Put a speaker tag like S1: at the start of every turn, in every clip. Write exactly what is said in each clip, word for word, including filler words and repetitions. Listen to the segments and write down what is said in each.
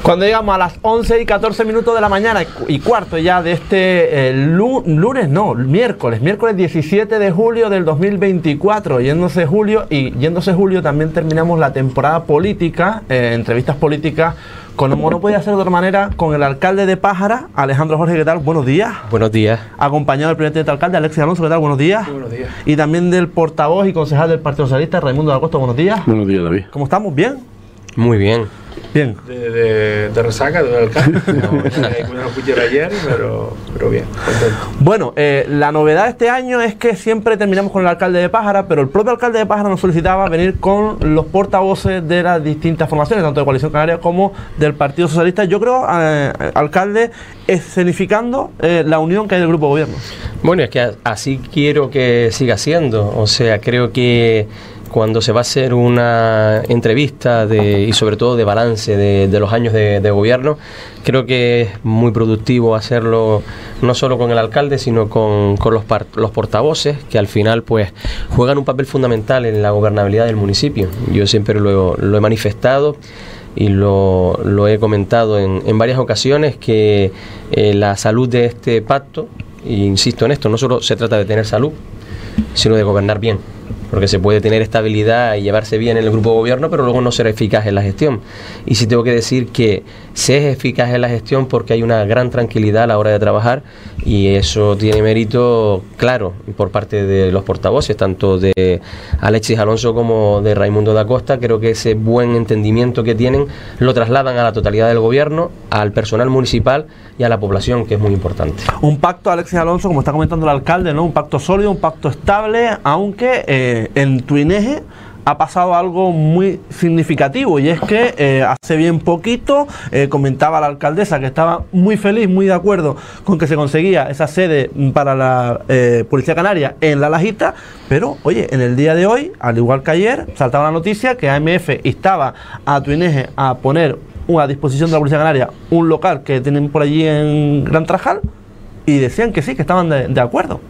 S1: Cuando llegamos a las once y catorce minutos de la mañana y cuarto ya de este eh, lunes, no, miércoles, miércoles diecisiete de julio del dos mil veinticuatro, yéndose julio y yéndose julio también terminamos la temporada política, eh, entrevistas políticas, con como no podía ser de otra manera, con el alcalde de Pájara, Alejandro Jorge, ¿qué tal? Buenos días.
S2: Buenos días.
S1: Acompañado del presidente alcalde, Alexis Alonso, ¿qué tal? Buenos días.
S3: Muy buenos días.
S1: Y también del portavoz y concejal del Partido Socialista, Raimundo da Costa, buenos días.
S4: Buenos días, David.
S1: ¿Cómo estamos? ¿Bien?
S2: Muy bien.
S1: Bien.
S3: De, de, de resaca del alcalde. No, no escuché ayer, pero, pero bien, contento.
S1: Bueno, eh, la novedad de este año es que siempre terminamos con el alcalde de Pájara, pero el propio alcalde de Pájara nos solicitaba venir con los portavoces de las distintas formaciones, tanto de Coalición Canaria como del Partido Socialista. Yo creo, eh, alcalde, escenificando eh, la unión que hay del grupo de gobierno.
S2: Bueno, es que así quiero que siga siendo. O sea, creo que cuando se va a hacer una entrevista de, y sobre todo de balance de, de los años de, de gobierno, creo que es muy productivo hacerlo no solo con el alcalde, sino con, con los, par, los portavoces, que al final pues juegan un papel fundamental en la gobernabilidad del municipio. Yo siempre lo, lo he manifestado y lo, lo he comentado en, en varias ocasiones, que eh, la salud de este pacto, e insisto en esto, no solo se trata de tener salud, sino de gobernar bien. Porque se puede tener estabilidad y llevarse bien en el grupo de gobierno, pero luego no ser eficaz en la gestión. Y sí tengo que decir que se es eficaz en la gestión porque hay una gran tranquilidad a la hora de trabajar, y eso tiene mérito, claro, por parte de los portavoces, tanto de Alexis Alonso como de Raimundo da Costa. Creo que ese buen entendimiento que tienen lo trasladan a la totalidad del gobierno, al personal municipal y a la población, que es muy importante.
S1: Un pacto, Alexis Alonso, como está comentando el alcalde, ¿no? Un pacto sólido, un pacto estable, aunque eh, en Tuineje ha pasado algo muy significativo, y es que eh, hace bien poquito eh, comentaba la alcaldesa que estaba muy feliz, muy de acuerdo con que se conseguía esa sede para la eh, Policía Canaria en La Lajita, pero oye, en el día de hoy, al igual que ayer, saltaba la noticia que A M F instaba a Tuineje a poner a disposición de la Policía Canaria un local que tienen por allí en Gran Trajal, y decían que sí, que estaban de, de acuerdo.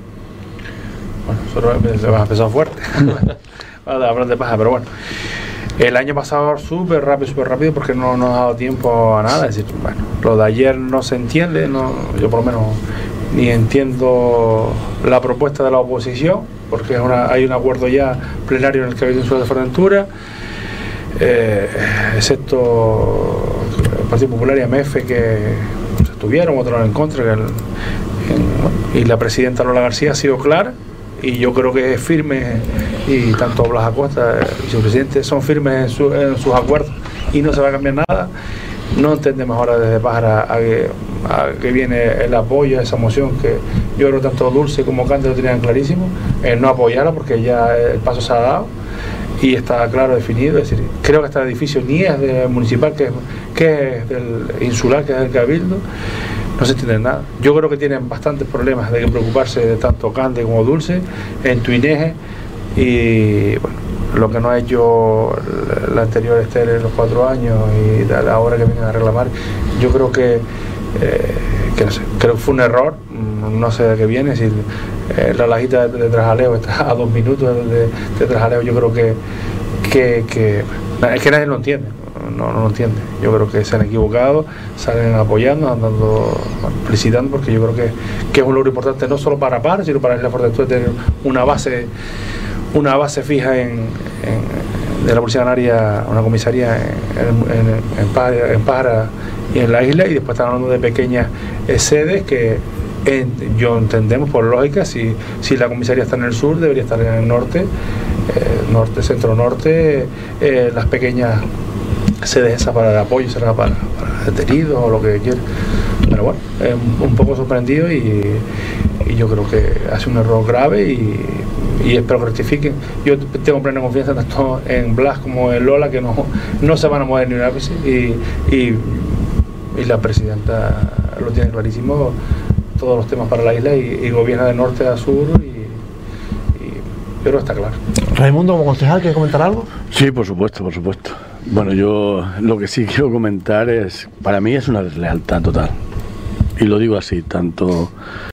S3: Bueno, nosotros hemos empezado fuerte. Hablar de paja, pero bueno, el año pasado súper rápido, súper rápido, porque no nos ha dado tiempo a nada. Es decir, bueno, lo de ayer no se entiende, no, yo por lo menos ni entiendo la propuesta de la oposición, porque es una, hay un acuerdo ya plenario en el Cabildo Insular de Fuerteventura, eh, excepto el Partido Popular y A M F, que se estuvieron, votaron en contra, que el, en, y la presidenta Lola García ha sido clara. Y yo creo que es firme, y tanto Blas Acosta, el vicepresidente, son firmes en, su, en sus acuerdos, y no se va a cambiar nada. No entendemos ahora desde Pájara a que, a que viene el apoyo a esa moción, que yo creo que tanto Dulce como Cante lo tenían clarísimo, el no apoyarla, porque ya el paso se ha dado y está claro, definido. Es decir, creo que este edificio ni es del municipal, que es, que es del insular, que es del Cabildo. No se entiende nada. Yo creo que tienen bastantes problemas de que preocuparse de tanto Cante como Dulce en Tuineje, y bueno, lo que no ha hecho la anterior Esther en los cuatro años y a la hora que vienen a reclamar, yo creo que, eh, que no sé, creo que fue un error, no sé de qué viene. Si eh, la Lajita de, de Trajaleo está a dos minutos de, de Trajaleo, yo creo que, que, que es que nadie lo entiende. No, no lo entiende. Yo creo que se han equivocado, salen apoyando, andando, felicitando, porque yo creo que, que es un logro importante no solo para Pájara, sino para Isla Fuerteventura, tener una base, una base fija en, en, de la Policía Canaria, una comisaría en, en, en, Pájara, en Pájara y en la isla, y después están hablando de pequeñas eh, sedes que en, yo entendemos por lógica, si, si la comisaría está en el sur, debería estar en el norte, eh, norte, centro norte, eh, las pequeñas sedes esas para el apoyo será para, para detenidos o lo que quieran. Pero bueno, es un, un poco sorprendido, y, y yo creo que hace un error grave, y, y espero que rectifiquen. Yo tengo plena confianza tanto en Blas como en Lola, que no, no se van a mover ni una vez, y, y, y la presidenta lo tiene clarísimo, todos los temas para la isla, y, y gobierna de norte a sur, y, y pero está claro.
S1: Raimundo, como concejal, ¿quieres comentar algo?
S4: Sí, por supuesto, por supuesto. Bueno, yo lo que sí quiero comentar es, para mí es una deslealtad total, y lo digo así, tanto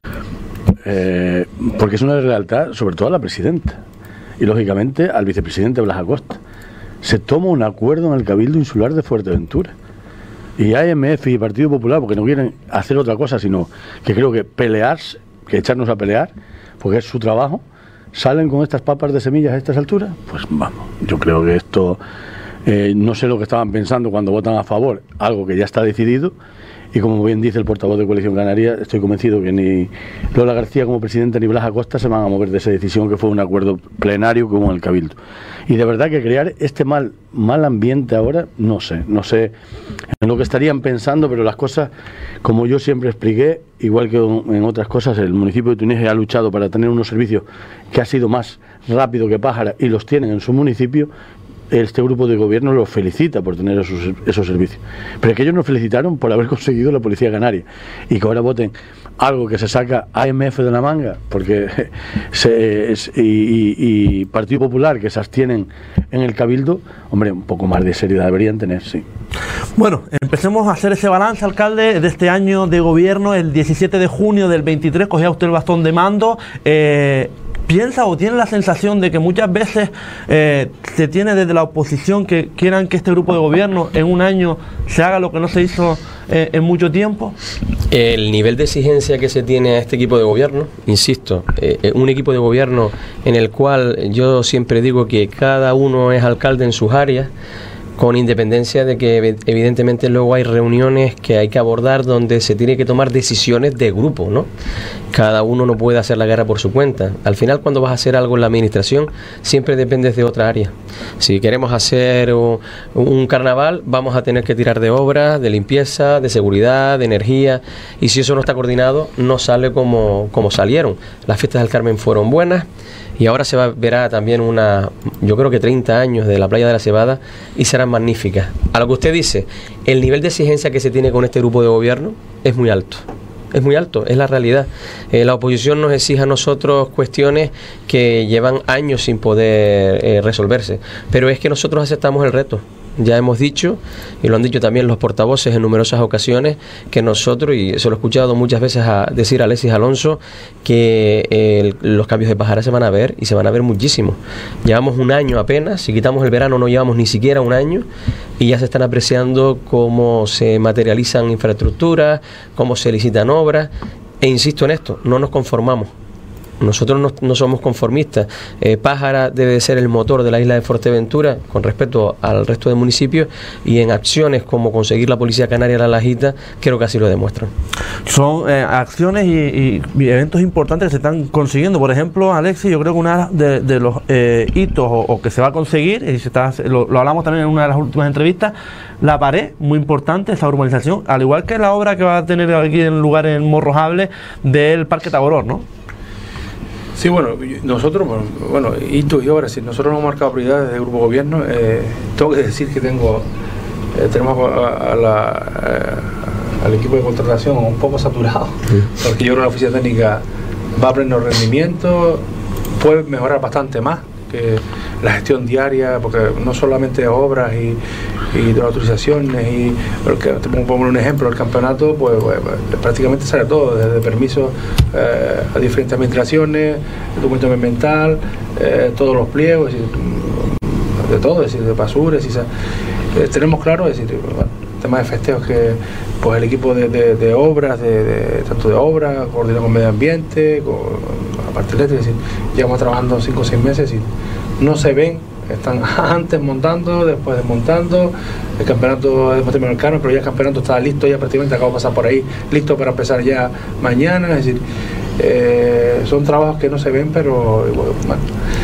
S4: eh, porque es una deslealtad sobre todo a la presidenta y lógicamente al vicepresidente Blas Acosta. Se toma un acuerdo en el Cabildo Insular de Fuerteventura Y A M F y Partido Popular, porque no quieren hacer otra cosa, sino que creo que pelear, que echarnos a pelear, porque es su trabajo, salen con estas papas de semillas a estas alturas, pues vamos, yo creo que esto, eh, no sé lo que estaban pensando cuando votan a favor, algo que ya está decidido, y como bien dice el portavoz de Coalición Canaria, estoy convencido que ni Lola García como presidenta ni Blas Acosta se van a mover de esa decisión, que fue un acuerdo plenario como el Cabildo. Y de verdad que crear este mal, mal ambiente ahora, no sé, no sé en lo que estarían pensando, pero las cosas, como yo siempre expliqué, igual que en otras cosas, el municipio de Tuneje ha luchado para tener unos servicios que ha sido más rápido que Pájara y los tienen en su municipio. Este grupo de gobierno los felicita por tener esos, esos servicios, pero es que ellos nos felicitaron por haber conseguido la Policía Canaria, y que ahora voten algo que se saca A M F de la manga, porque se, es, y, y, y Partido Popular, que se abstienen en el Cabildo, hombre, un poco más de seriedad deberían tener, sí.
S1: Bueno, empecemos a hacer ese balance, alcalde, de este año de gobierno. El diecisiete de junio del veintitrés cogía usted el bastón de mando. eh, ¿Piensa o tiene la sensación de que muchas veces eh, se tiene desde la oposición que quieran que este grupo de gobierno en un año se haga lo que no se hizo eh, en mucho tiempo?
S2: El nivel de exigencia que se tiene a este equipo de gobierno, insisto, eh, un equipo de gobierno en el cual yo siempre digo que cada uno es alcalde en sus áreas, con independencia de que evidentemente luego hay reuniones que hay que abordar donde se tiene que tomar decisiones de grupo, ¿no? Cada uno no puede hacer la guerra por su cuenta. Al final, cuando vas a hacer algo en la administración, siempre dependes de otra área. Si queremos hacer un, un carnaval, vamos a tener que tirar de obras, de limpieza, de seguridad, de energía, y si eso no está coordinado, no sale como, como salieron. Las fiestas del Carmen fueron buenas, y ahora se va, verá también una, yo creo que treinta años de la Playa de la Cebada, y serán magníficas. A lo que usted dice, el nivel de exigencia que se tiene con este grupo de gobierno es muy alto. Es muy alto, es la realidad. Eh, la oposición nos exige a nosotros cuestiones que llevan años sin poder eh, resolverse, pero es que nosotros aceptamos el reto. Ya hemos dicho, y lo han dicho también los portavoces en numerosas ocasiones, que nosotros, y se lo he escuchado muchas veces a decir a Alexis Alonso, que eh, el, los cambios de Pájara se van a ver, y se van a ver muchísimo. Llevamos un año apenas, si quitamos el verano no llevamos ni siquiera un año, y ya se están apreciando cómo se materializan infraestructuras, cómo se licitan obras, e insisto en esto, no nos conformamos. Nosotros no, no somos conformistas. eh, Pájara debe de ser el motor de la isla de Fuerteventura con respecto al resto de municipios, y en acciones como conseguir la Policía Canaria La Lajita, creo que así lo demuestran.
S1: Son eh, acciones y, y, y eventos importantes que se están consiguiendo. Por ejemplo, Alexis, yo creo que uno de, de los eh, hitos o, o que se va a conseguir, y se está, lo, lo hablamos también en una de las últimas entrevistas, la pared, muy importante, esa urbanización, al igual que la obra que va a tener aquí en lugar en Morrojable del Parque Taboror, ¿no?
S3: Sí, bueno, nosotros, bueno, hitos y obras, si nosotros nos hemos marcado prioridades del grupo gobierno, eh, tengo que decir que tengo, eh, tenemos a, a la, a, al equipo de contratación un poco saturado, porque yo creo que la oficina técnica va a pleno rendimiento, puede mejorar bastante más que la gestión diaria, porque no solamente obras y, y de autorizaciones, y porque te pongo poner un ejemplo, el campeonato pues, pues prácticamente sale todo, desde permisos eh, a diferentes administraciones, documento ambiental, eh, todos los pliegos, es decir, de todo, es decir, de basuras, eh, tenemos claro, es decir, bueno, temas de festejos que pues el equipo de, de, de obras, de, de, tanto de obras, coordinado con medio ambiente, con la parte eléctrica, es decir, llevamos trabajando cinco o seis meses y no se ven, están antes montando, después desmontando, el campeonato de Deportivo Mercano, pero ya el campeonato está listo, ya prácticamente acabo de pasar por ahí, listo para empezar ya mañana, es decir, eh, son trabajos que no se ven, pero bueno,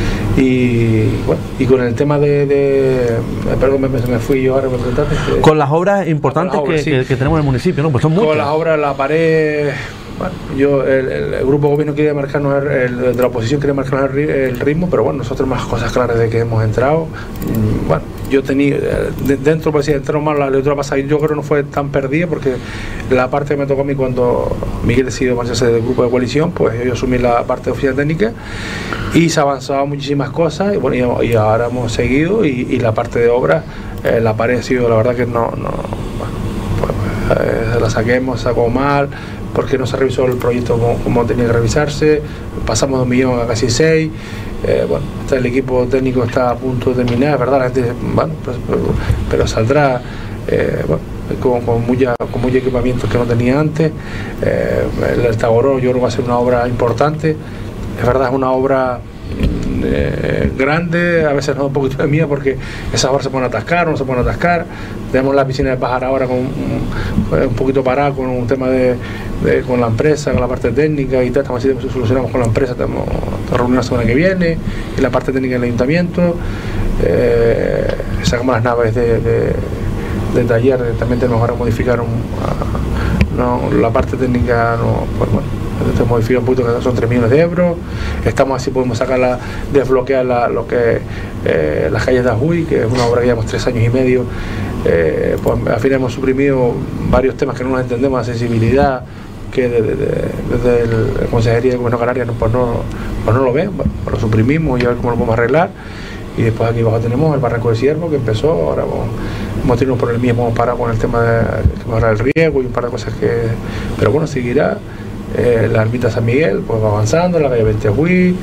S3: y bueno, y con el tema de, de perdón, me, me fui yo ahora, me preguntaste. Que,
S1: con las obras importantes las obras, que, sí. que, que tenemos en el municipio, ¿no? Pues son muchas.
S3: Con las obras, la pared. Bueno, yo, el, el grupo gobierno quiere marcarnos, el, el de la oposición quiere marcarnos el, el ritmo, pero bueno, nosotros más cosas claras de que hemos entrado. Bueno, yo tenía, de, dentro, pues si entraron mal la lectura pasada, yo creo que no fue tan perdida, porque la parte que me tocó a mí cuando Miguel decidió marcharse del grupo de coalición, pues yo asumí la parte de oficina técnica y se avanzaba muchísimas cosas, y bueno, y, y ahora hemos seguido, y, y la parte de obra, eh, la pared ha sido, la verdad que no, no bueno, pues, eh, la saquemos, sacó mal, porque no se revisó el proyecto como, como tenía que revisarse, pasamos de un millón a casi seis, eh, bueno, está el equipo técnico está a punto de terminar, es verdad, la gente, bueno, pues, pero, pero saldrá, eh, bueno, con, con, mucha, con mucho equipamiento que no tenía antes. Eh, el Altaboró yo creo que va a ser una obra importante. Es verdad, es una obra eh, grande, a veces nos da un poquito de miedo porque esas obras se pueden atascar o no se pueden atascar. Tenemos la piscina de Pájara ahora con un, un poquito parada con un tema de, de con la empresa, con la parte técnica y tal. Estamos así, solucionamos con la empresa, tenemos reunión la semana que viene y la parte técnica del ayuntamiento. Eh, sacamos las naves de, de, de taller, también tenemos ahora modificar un, uh, no, la parte técnica, no, pues bueno, se modifica un poquito, que son tres millones de euros. Estamos así, podemos sacarla, desbloquear la, lo que eh, las calles de Ajuy, que es una obra que llevamos tres años y medio. Eh, pues al final hemos suprimido varios temas que no nos entendemos, la accesibilidad, que desde de, de, de la Consejería de Gobierno Canaria pues no, pues no lo ven, bueno, pues lo suprimimos y a ver cómo lo podemos arreglar. Y después aquí abajo tenemos el barranco de Ciervo que empezó, ahora vamos, hemos tenido un problema, hemos parado con el tema de mejorar el riego y un par de cosas que, pero bueno, seguirá. Eh, la ermita San Miguel pues va avanzando, la calle Ventejuí,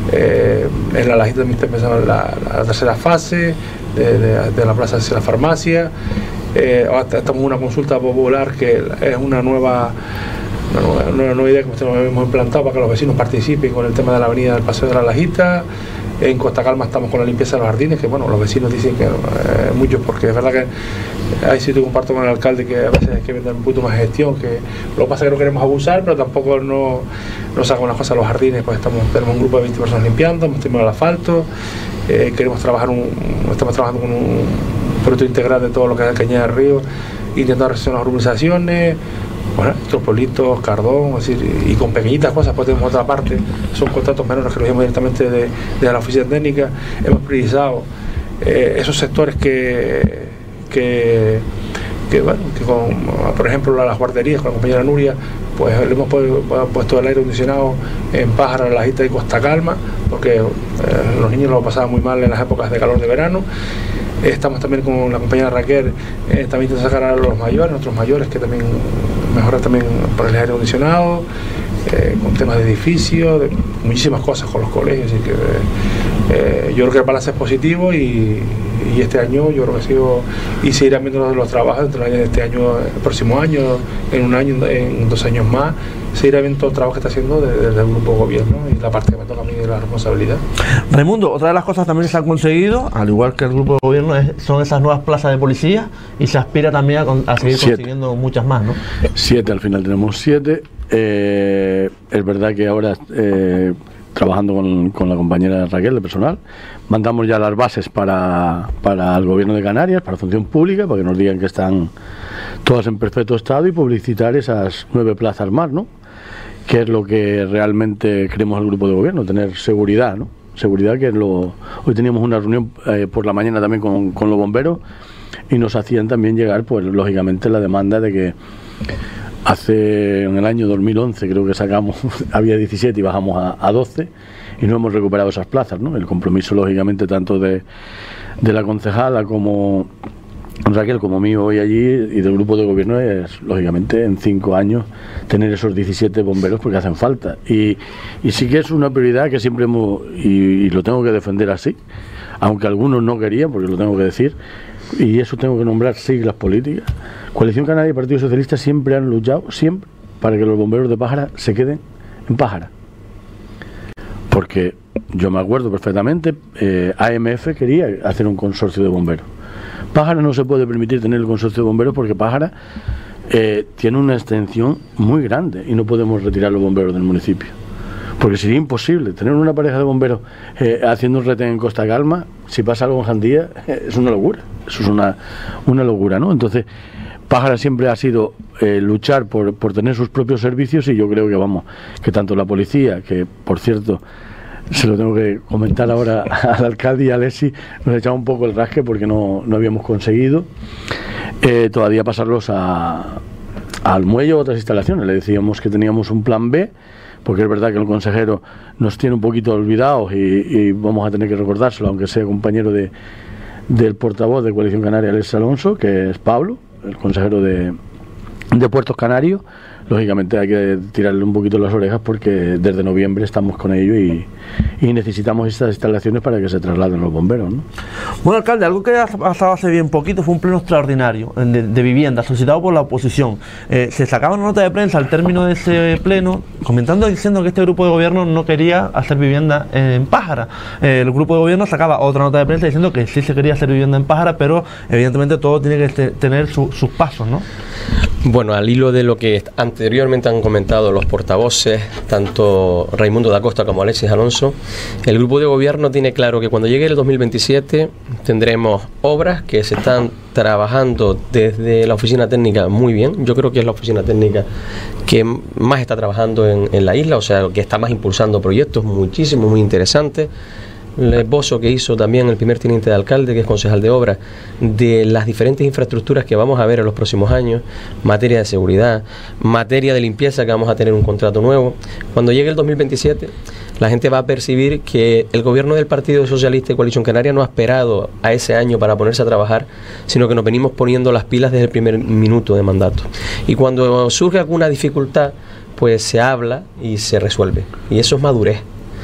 S3: eh, en la Lajita también está empezando la, la tercera fase de, de, de la plaza hacia la farmacia. Eh, estamos en una consulta popular que es una nueva Una nueva, una nueva idea que hemos implantado para que los vecinos participen con el tema de la avenida del Paseo de la Lajita. En Costa Calma estamos con la limpieza de los jardines, que bueno, los vecinos dicen que eh, muchos, porque es verdad que ahí sí te comparto con el alcalde que a veces hay que vender un poquito más de gestión, que lo que pasa es que no queremos abusar, pero tampoco no, no sacamos las cosas a los jardines, pues estamos, tenemos un grupo de veinte personas limpiando, hemos terminado el asfalto, eh, queremos trabajar, un, estamos trabajando con un proyecto integral de todo lo que es el Cañada del Río, intentando resolver las urbanizaciones. Bueno, Tropolitos, Cardón, es decir, y con pequeñitas cosas, pues tenemos otra parte, son contratos menores que los hemos directamente de, de la oficina técnica. Hemos priorizado eh, esos sectores que, que, que, bueno, que con, por ejemplo, las guarderías con la compañera Nuria, pues le hemos puesto el aire acondicionado en Pájara, La Lajita y Costa Calma, porque eh, los niños lo pasaban muy mal en las épocas de calor de verano. Estamos también con la compañera Raquel, eh, también intentando sacar a los mayores, nuestros mayores, que también mejorar también por el aire acondicionado, eh, con temas de edificios, de muchísimas cosas con los colegios. Así que eh, yo creo que el balance es positivo y, y este año yo creo que sigo y seguirán viendo los, los trabajos entre este año, el próximo año, en un año, en dos años más. Seguirá viendo todo el trabajo que está haciendo desde, desde el grupo gobierno y la parte que me toca a mí de la responsabilidad.
S1: Raimundo, otra de las cosas también que se han conseguido, al igual que el grupo de gobierno, es, son esas nuevas plazas de policía y se aspira también a, con, a seguir siete. consiguiendo muchas más, ¿no?
S4: Siete, al final tenemos siete. Eh, es verdad que ahora, eh, trabajando con, con la compañera Raquel de personal, mandamos ya las bases para, para el gobierno de Canarias, para función pública, para que nos digan que están todas en perfecto estado y publicitar esas nueve plazas más, ¿no? Que es lo que realmente queremos al grupo de gobierno, tener seguridad, ¿no? Seguridad, que es lo... Hoy teníamos una reunión eh, por la mañana también con, con los bomberos y nos hacían también llegar, pues lógicamente, la demanda de que hace, en el año dos mil once creo que sacamos, había diecisiete y bajamos a, a doce y no hemos recuperado esas plazas, ¿no? El compromiso, lógicamente, tanto de, de la concejala como Raquel como mío hoy allí y del grupo de gobierno es, lógicamente, en cinco años tener esos diecisiete bomberos porque hacen falta. Y, y sí que es una prioridad que siempre hemos, y, y lo tengo que defender así, aunque algunos no querían, porque lo tengo que decir, y eso tengo que nombrar siglas políticas. Coalición Canaria y Partido Socialista siempre han luchado, siempre, para que los bomberos de Pájara se queden en Pájara. Porque yo me acuerdo perfectamente, eh, A M F quería hacer un consorcio de bomberos. Pájara no se puede permitir tener el consorcio de bomberos porque Pájara eh, tiene una extensión muy grande y no podemos retirar los bomberos del municipio. Porque sería imposible tener una pareja de bomberos eh, haciendo un retén en Costa Calma. Si pasa algo en Jandía, eh, es una locura. Eso es una, una locura, ¿no? Entonces, Pájara siempre ha sido eh, luchar por, por tener sus propios servicios y yo creo que, vamos, que tanto la policía, que por cierto, se lo tengo que comentar ahora al alcalde y a Alessi, nos echaba un poco el rasque porque no, no habíamos conseguido eh, todavía pasarlos a, al muelle o otras instalaciones. Le decíamos que teníamos un plan B, porque es verdad que el consejero nos tiene un poquito olvidados y, y vamos a tener que recordárselo, aunque sea compañero de, del portavoz de Coalición Canaria, Alessi Alonso, que es Pablo, el consejero de, de Puertos Canarios. Lógicamente hay que tirarle un poquito las orejas porque desde noviembre estamos con ello y, y necesitamos estas instalaciones para que se trasladen los bomberos, ¿no?
S1: Bueno, alcalde, algo que ha pasado hace bien poquito fue un pleno extraordinario de, de vivienda solicitado por la oposición. Eh, se sacaba una nota de prensa al término de ese pleno comentando, diciendo que este grupo de gobierno no quería hacer vivienda en Pájara. Eh, el grupo de gobierno sacaba otra nota de prensa diciendo que sí se quería hacer vivienda en Pájara, pero evidentemente todo tiene que te, tener su, sus pasos, ¿no?
S2: Bueno, al hilo de lo que anteriormente han comentado los portavoces, tanto Raimundo da Costa como Alexis Alonso, el grupo de gobierno tiene claro que cuando llegue el dos mil veintisiete tendremos obras que se están trabajando desde la oficina técnica muy bien. Yo creo que es la oficina técnica que más está trabajando en, en la isla, o sea, que está más impulsando proyectos muchísimos, muy interesantes. El esbozo que hizo también el primer teniente de alcalde, que es concejal de obras, de las diferentes infraestructuras que vamos a ver en los próximos años, materia de seguridad, materia de limpieza, que vamos a tener un contrato nuevo. Cuando llegue el dos mil veintisiete, la gente va a percibir que el gobierno del Partido Socialista y Coalición Canaria no ha esperado a ese año para ponerse a trabajar, sino que nos venimos poniendo las pilas desde el primer minuto de mandato. Y cuando surge alguna dificultad, pues se habla y se resuelve. Y eso es madurez.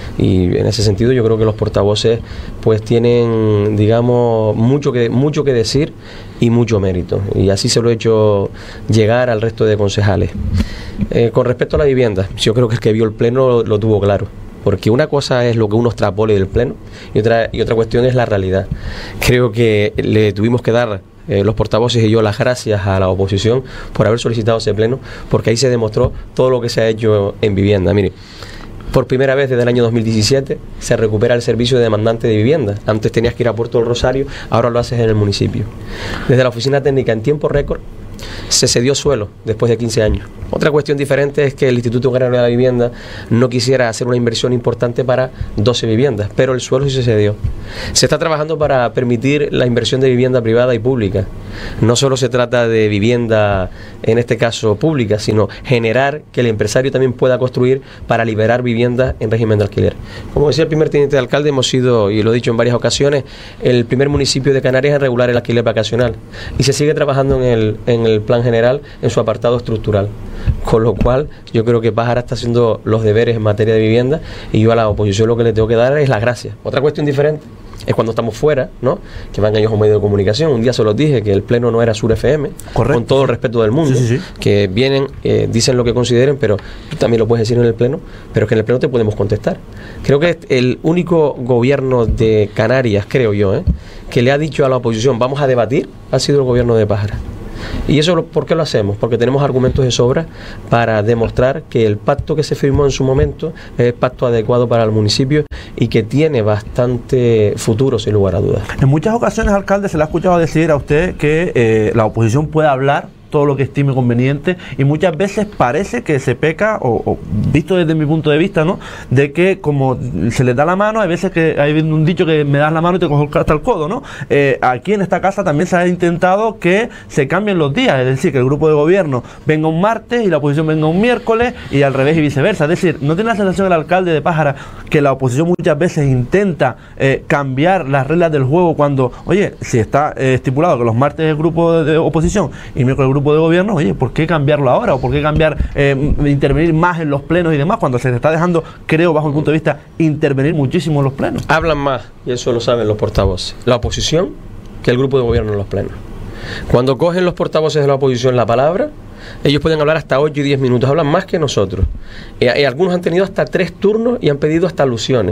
S2: Y en ese sentido yo creo que los portavoces pues tienen, digamos, mucho que mucho que decir y mucho mérito, y así se lo he hecho llegar al resto de concejales. Eh, con respecto a la vivienda, yo creo que el que vio el pleno lo, lo tuvo claro, porque una cosa es lo que uno extrapole del pleno y otra, y otra cuestión es la realidad. Creo que le tuvimos que dar Eh, los portavoces y yo las gracias a la oposición por haber solicitado ese pleno, porque ahí se demostró todo lo que se ha hecho en vivienda. Mire, por primera vez desde el año dos mil diecisiete se recupera el servicio de demandante de vivienda. Antes tenías que ir a Puerto del Rosario, ahora lo haces en el municipio. Desde la oficina técnica, en tiempo récord, se cedió suelo después de quince años. Otra cuestión diferente es que el Instituto Canario de la Vivienda no quisiera hacer una inversión importante para doce viviendas, pero el suelo sí se cedió. Se está trabajando para permitir la inversión de vivienda privada y pública. No solo se trata de vivienda, en este caso pública, sino generar que el empresario también pueda construir para liberar viviendas en régimen de alquiler. Como decía el primer teniente de alcalde, hemos sido, y lo he dicho en varias ocasiones, el primer municipio de Canarias en regular el alquiler vacacional, y se sigue trabajando en el, en el plan general en su apartado estructural, con lo cual yo creo que Pájara está haciendo los deberes en materia de vivienda, y yo a la oposición lo que le tengo que dar es las gracias. Otra cuestión diferente es cuando estamos fuera, ¿no? Que van ellos a un medio de comunicación. Un día se los dije que el pleno no era Sur F M, correcto, con todo el respeto del mundo, sí, sí, sí. Que vienen, eh, dicen lo que consideren, pero tú también lo puedes decir en el pleno, pero es que en el pleno te podemos contestar. Creo que es el único gobierno de Canarias, creo yo, ¿eh? que le ha dicho a la oposición vamos a debatir, ha sido el gobierno de Pájara. ¿Y eso por qué lo hacemos? Porque tenemos argumentos de sobra para demostrar que el pacto que se firmó en su momento es el pacto adecuado para el municipio y que tiene bastante futuro, sin lugar a dudas.
S1: En muchas ocasiones, alcalde, se le ha escuchado decir a usted que eh, la oposición puede hablar todo lo que estime conveniente, y muchas veces parece que se peca, o, o visto desde mi punto de vista, ¿no?, de que como se les da la mano, hay veces que hay un dicho que me das la mano y te cojo hasta el codo, ¿no? Eh, aquí en esta casa también se ha intentado que se cambien los días, es decir, que el grupo de gobierno venga un martes y la oposición venga un miércoles, y al revés y viceversa. Es decir, ¿no tiene la sensación el alcalde de Pájara que la oposición muchas veces intenta eh, cambiar las reglas del juego cuando, oye, si está eh, estipulado que los martes es el grupo de, de oposición y miércoles el grupo de gobierno, oye, ¿por qué cambiarlo ahora? ¿O por qué cambiar, eh, intervenir más en los plenos y demás, cuando se le está dejando, creo, bajo mi punto de vista, intervenir muchísimo en los plenos?
S2: Hablan más, y eso lo saben los portavoces, la oposición, que el grupo de gobierno en los plenos. Cuando cogen los portavoces de la oposición la palabra, ellos pueden hablar hasta ocho y diez minutos, hablan más que nosotros. Y, y algunos han tenido hasta tres turnos y han pedido hasta alusiones.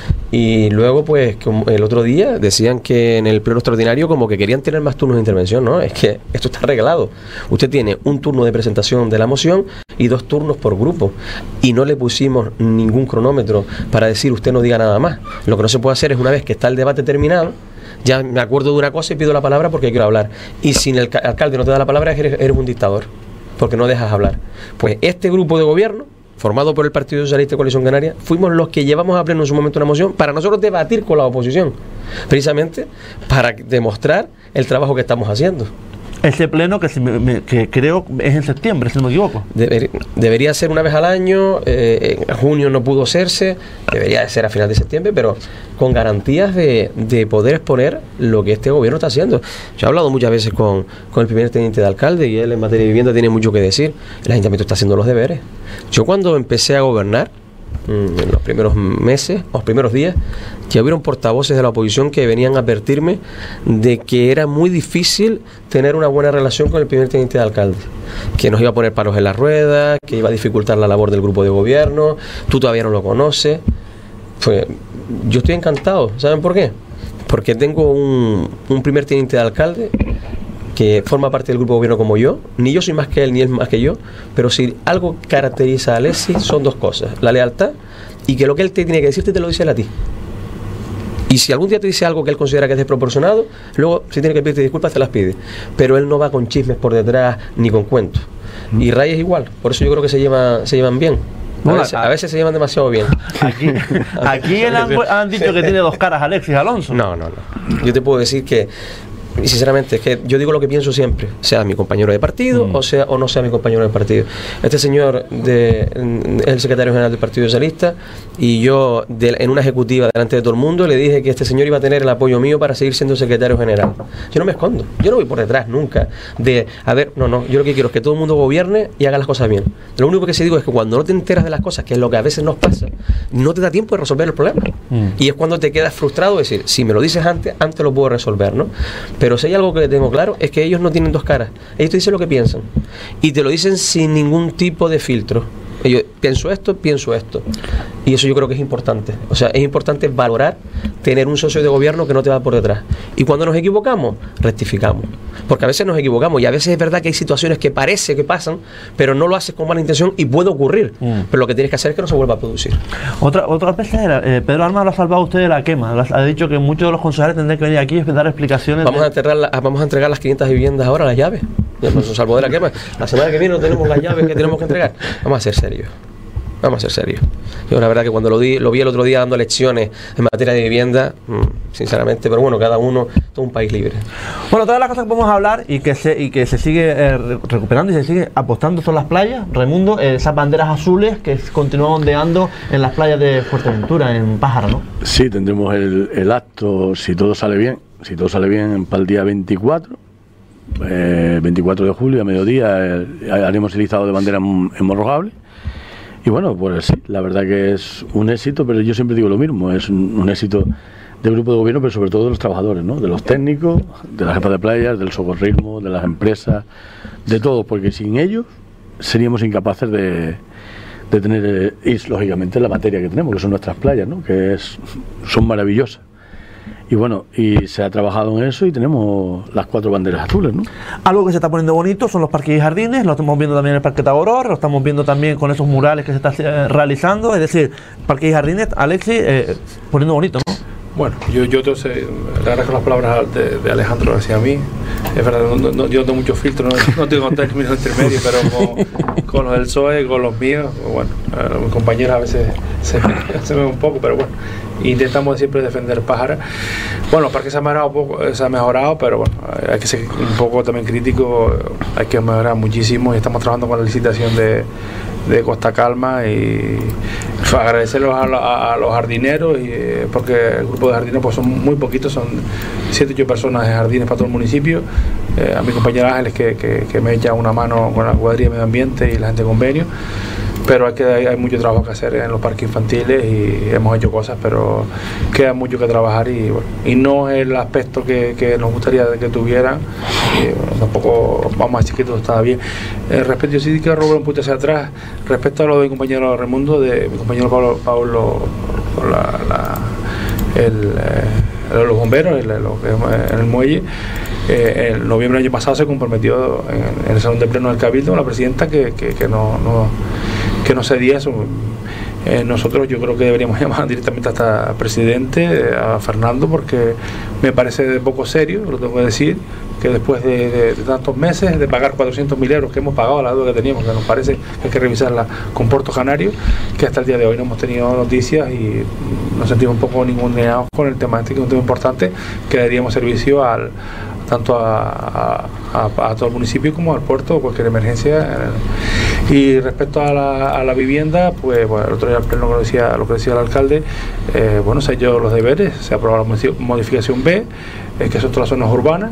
S2: Y luego, pues, como el otro día decían que en el pleno extraordinario como que querían tener más turnos de intervención, ¿no? Es que esto está arreglado. Usted tiene un turno de presentación de la moción y dos turnos por grupo. Y no le pusimos ningún cronómetro para decir usted no diga nada más. Lo que no se puede hacer es, una vez que está el debate terminado, ya me acuerdo de una cosa y pido la palabra porque quiero hablar. Y si el alcalde no te da la palabra, eres, eres un dictador, porque no dejas hablar. Pues este grupo de gobierno, formado por el Partido Socialista y Coalición Canaria, fuimos los que llevamos a pleno en su momento una moción para nosotros debatir con la oposición, precisamente para demostrar el trabajo que estamos haciendo.
S1: Ese pleno que, si me, me, que creo es en septiembre, si no me equivoco.
S2: Deber, debería ser una vez al año, eh, en junio no pudo hacerse, debería ser a final de septiembre, pero con garantías de, de poder exponer lo que este gobierno está haciendo. Yo he hablado muchas veces con, con el primer teniente de alcalde, y él en materia de vivienda tiene mucho que decir. El ayuntamiento está haciendo los deberes. Yo cuando empecé a gobernar, en los primeros meses, los primeros días, que hubieron portavoces de la oposición que venían a advertirme de que era muy difícil tener una buena relación con el primer teniente de alcalde, que nos iba a poner palos en las ruedas, que iba a dificultar la labor del grupo de gobierno, tú todavía no lo conoces. Pues yo estoy encantado, ¿saben por qué? Porque tengo un, un primer teniente de alcalde que forma parte del grupo de gobierno como yo. Ni yo soy más que él, ni él más que yo, pero si algo caracteriza a Alexis son dos cosas: la lealtad, y que lo que él te tiene que decirte te lo dice él a ti. Y si algún día te dice algo que él considera que es desproporcionado, luego si tiene que pedirte disculpas te las pide, pero él no va con chismes por detrás ni con cuentos. Y Ray es igual, por eso yo creo que se lleva, se llevan bien. A, bueno, veces, a veces se llevan demasiado bien.
S1: Aquí, aquí han, han dicho que tiene dos caras Alexis Alonso.
S2: No, no, no. Yo te puedo decir que, y sinceramente, es que yo digo lo que pienso siempre, sea mi compañero de partido mm. o sea o no sea mi compañero de partido. Este señor de, es el secretario general del Partido Socialista, y yo de, en una ejecutiva delante de todo el mundo le dije que este señor iba a tener el apoyo mío para seguir siendo secretario general. Yo no me escondo, yo no voy por detrás nunca de, a ver, no, no, yo lo que quiero es que todo el mundo gobierne y haga las cosas bien. Lo único que sí digo es que cuando no te enteras de las cosas, que es lo que a veces nos pasa, no te da tiempo de resolver el problema. Mm. Y es cuando te quedas frustrado de decir, si me lo dices antes, antes lo puedo resolver, ¿no? Pero si hay algo que tengo claro, es que ellos no tienen dos caras. Ellos te dicen lo que piensan. Y te lo dicen sin ningún tipo de filtro. Ellos, pienso esto, pienso esto. Y eso yo creo que es importante. O sea, es importante valorar tener un socio de gobierno que no te va por detrás. Y cuando nos equivocamos, rectificamos. Porque a veces nos equivocamos y a veces es verdad que hay situaciones que parece que pasan, pero no lo haces con mala intención y puede ocurrir. Mm. Pero lo que tienes que hacer es que no se vuelva a producir.
S1: Otra otra vez era, eh, Pedro Armas lo ha salvado a usted de la quema. Ha dicho que muchos de los concejales tendrán que venir aquí y dar explicaciones.
S2: Vamos,
S1: de...
S2: a, entregar la, vamos a entregar las quinientas viviendas ahora, las llaves. Ya nos salvó de la quema. La semana que viene no tenemos las llaves que tenemos que entregar. Vamos a ser serios. Vamos a ser serios. Yo la verdad que cuando lo, di, lo vi el otro día dando lecciones en materia de vivienda, sinceramente, pero bueno, cada uno, todo un país libre.
S1: Bueno, todas las cosas que podemos hablar y que se, y que se sigue eh, recuperando y se sigue apostando son las playas. Raimundo, eh, esas banderas azules que continúan ondeando en las playas de Fuerteventura, en Pájara, ¿no?
S4: Sí, tendremos el, el acto, si todo sale bien, si todo sale bien, para el día veinticuatro. Eh, veinticuatro de julio a mediodía eh, haremos el listado de banderas en Morrojable. Y bueno, pues sí, la verdad que es un éxito, pero yo siempre digo lo mismo, es un, un éxito del grupo de gobierno, pero sobre todo de los trabajadores, ¿no? De los técnicos, de las jefas de playas, del socorrismo, de las empresas, de todos, porque sin ellos seríamos incapaces de, de tener, y lógicamente la materia que tenemos, que son nuestras playas, ¿no? Que es, son maravillosas. Y bueno, y se ha trabajado en eso y tenemos las cuatro banderas azules, ¿no?
S1: Algo que se está poniendo bonito son los parques y jardines, lo estamos viendo también en el Parque Taboror, lo estamos viendo también con esos murales que se están eh, realizando, es decir, parques y jardines, Alexis, eh, poniendo bonito, ¿no?
S3: Bueno, yo, yo te sé, le agradezco las palabras de, de Alejandro hacia mí. Es verdad, no, no, yo no tengo mucho filtro, no, no tengo términos intermedios, pero con, con los del P S O E, con los míos, bueno, eh, mis compañeros a veces se, se ven un poco, pero bueno, intentamos siempre defender Pájara. Bueno, el parque se ha mejorado un poco, se ha mejorado, pero bueno, hay que ser un poco también crítico, hay que mejorar muchísimo y estamos trabajando con la licitación de, de Costa Calma y agradecerlos a, a, a los jardineros y, porque el grupo de jardineros pues son muy poquitos, son siete o ocho personas de jardines para todo el municipio. Eh, a mi compañero Ángeles que, que, que me echa una mano con la cuadrilla de medio ambiente y la gente de convenio, pero hay, que, hay, hay mucho trabajo que hacer en los parques infantiles y hemos hecho cosas, pero queda mucho que trabajar y, bueno, y no es el aspecto que, que nos gustaría que tuvieran. Y, bueno, tampoco vamos a decir que todo está bien. Eh, respecto, yo sí quiero robar un poquito hacia atrás respecto a lo de mi compañero Raimundo, de mi compañero Pablo, Pablo la, la, el, eh, los bomberos el, lo, en el muelle. Eh, en noviembre del año pasado se comprometió en, en el salón de pleno del Cabildo la presidenta que, que, que no, no que no cedía eso. Eh, nosotros yo creo que deberíamos llamar directamente hasta al presidente, a Fernando, porque me parece de poco serio, lo tengo que decir, que después de, de, de tantos meses de pagar cuatrocientos mil euros que hemos pagado a la deuda que teníamos, que nos parece que hay que revisarla con Puerto Canario, que hasta el día de hoy no hemos tenido noticias y nos sentimos un poco ninguneados con el tema este, que es un tema importante, que daríamos servicio al tanto a, a, a, a todo el municipio como al puerto, cualquier emergencia. Y respecto a la, a la vivienda, pues bueno, el otro día lo que decía, lo que decía el alcalde, eh, bueno, se han hecho los deberes, se ha aprobado la modificación B, eh, que son todas las zonas urbanas.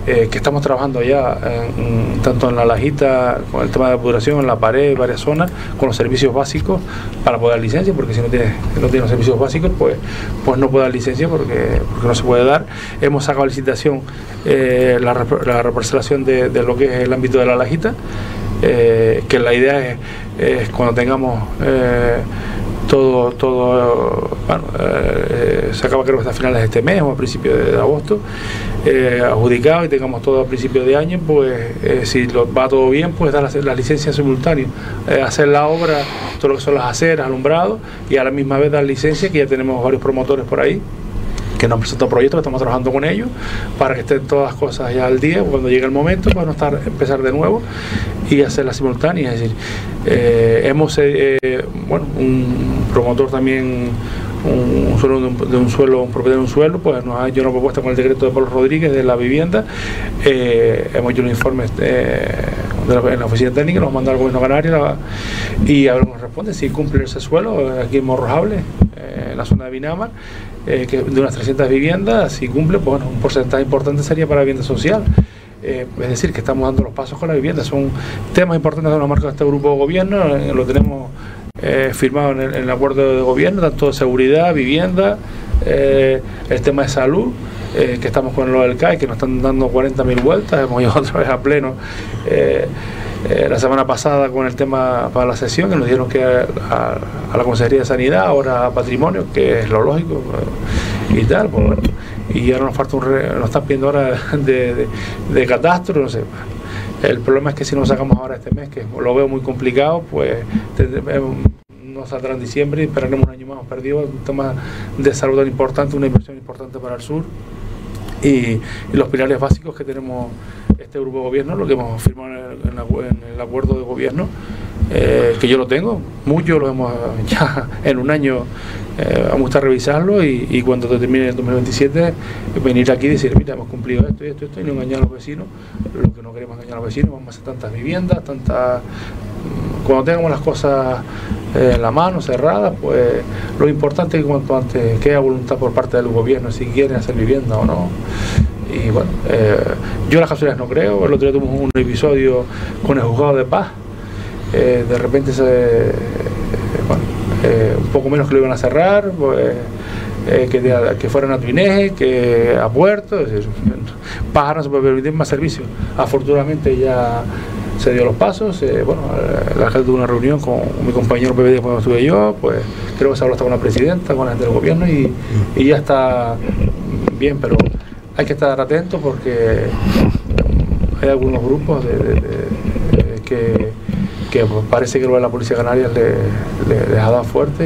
S3: eh, que estamos trabajando ya en, tanto en la lajita, con el tema de depuración, en la pared, varias zonas, con los servicios básicos para poder dar licencia, porque si no tiene, no tiene los servicios básicos, pues, pues no puede dar licencia porque, porque no se puede dar. Hemos sacado a licitación eh, la, la reparcelación de, de lo que es el ámbito de la lajita, eh, que la idea es, es cuando tengamos eh, todo, todo bueno, eh, se acaba creo que hasta finales de este mes o a principios de, de agosto, eh, adjudicado, y tengamos todo a principios de año, pues eh, si lo, va todo bien, pues dar la, la licencia simultánea, eh, hacer la obra, todo lo que son las aceras, alumbrados, y a la misma vez dar licencia, que ya tenemos varios promotores por ahí que nos han presentado proyectos, que estamos trabajando con ellos para que estén todas las cosas ya al día, cuando llegue el momento, para no estar, empezar de nuevo y hacerla simultánea. Es decir, eh, hemos, eh, bueno, un promotor también, un, un, suelo de, un, de un suelo, un propietario de un suelo, pues nos ha hecho una propuesta con el decreto de Pablo Rodríguez de la vivienda. Eh, hemos hecho un informe eh, de la, en la oficina técnica, nos manda al gobierno canario la, y a ver cómo nos responde si cumple ese suelo aquí en Morrojable, eh, en la zona de Vinamar. Eh, que de unas trescientas viviendas, si cumple, pues bueno, un porcentaje importante sería para vivienda social. Eh, es decir, que estamos dando los pasos con la vivienda. Son temas importantes que nos marca este grupo de gobierno, eh, lo tenemos eh, firmado en el, en el acuerdo de gobierno, tanto de seguridad, vivienda, eh, el tema de salud, eh, que estamos con lo del C A I, que nos están dando cuarenta mil vueltas, hemos llegado otra vez a pleno. Eh, Eh, la semana pasada con el tema para la sesión, que nos dijeron que a, a, a la Consejería de Sanidad, ahora a Patrimonio, que es lo lógico, eh, y tal, pues bueno, y ahora nos falta un re, nos están pidiendo ahora de, de, de catastro, no sé. El problema es que si no sacamos ahora este mes, que lo veo muy complicado, pues no saldrá en diciembre y esperaremos un año más perdido. Un tema de salud tan importante, una inversión importante para el sur, y, y los pilares básicos que tenemos este grupo de gobierno, lo que hemos firmado en el, en la, en el acuerdo de gobierno, eh, que yo lo tengo, muchos lo hemos ya en un año, eh, vamos a estar revisarlo, y, y cuando termine el dos mil veintisiete venir aquí y decir, mira, hemos cumplido esto y esto, esto, y no engañar a los vecinos. Lo que no queremos engañar a los vecinos, vamos a hacer tantas viviendas, tantas... Cuando tengamos las cosas eh, en la mano, cerradas, pues lo importante es que cuanto antes que haya voluntad por parte del gobierno, si quieren hacer vivienda o no. Y bueno, eh, yo las casualidades no creo. El otro día tuvimos un episodio con el juzgado de paz, eh, de repente se, eh, bueno, eh, un poco menos que lo iban a cerrar, pues, eh, que, de, que fueran a Tuineje, que a Puerto, es decir, Pájaro no se puede permitir más servicios. Afortunadamente ya se dio los pasos, eh, bueno, la gente tuvo una reunión con mi compañero P P D cuando estuve yo, pues creo que se habló hasta con la presidenta, con la gente del gobierno, y, y ya está bien, pero hay que estar atentos porque hay algunos grupos de, de, de, de, que, que parece que lo de la Policía Canaria le, le, les ha dado fuerte,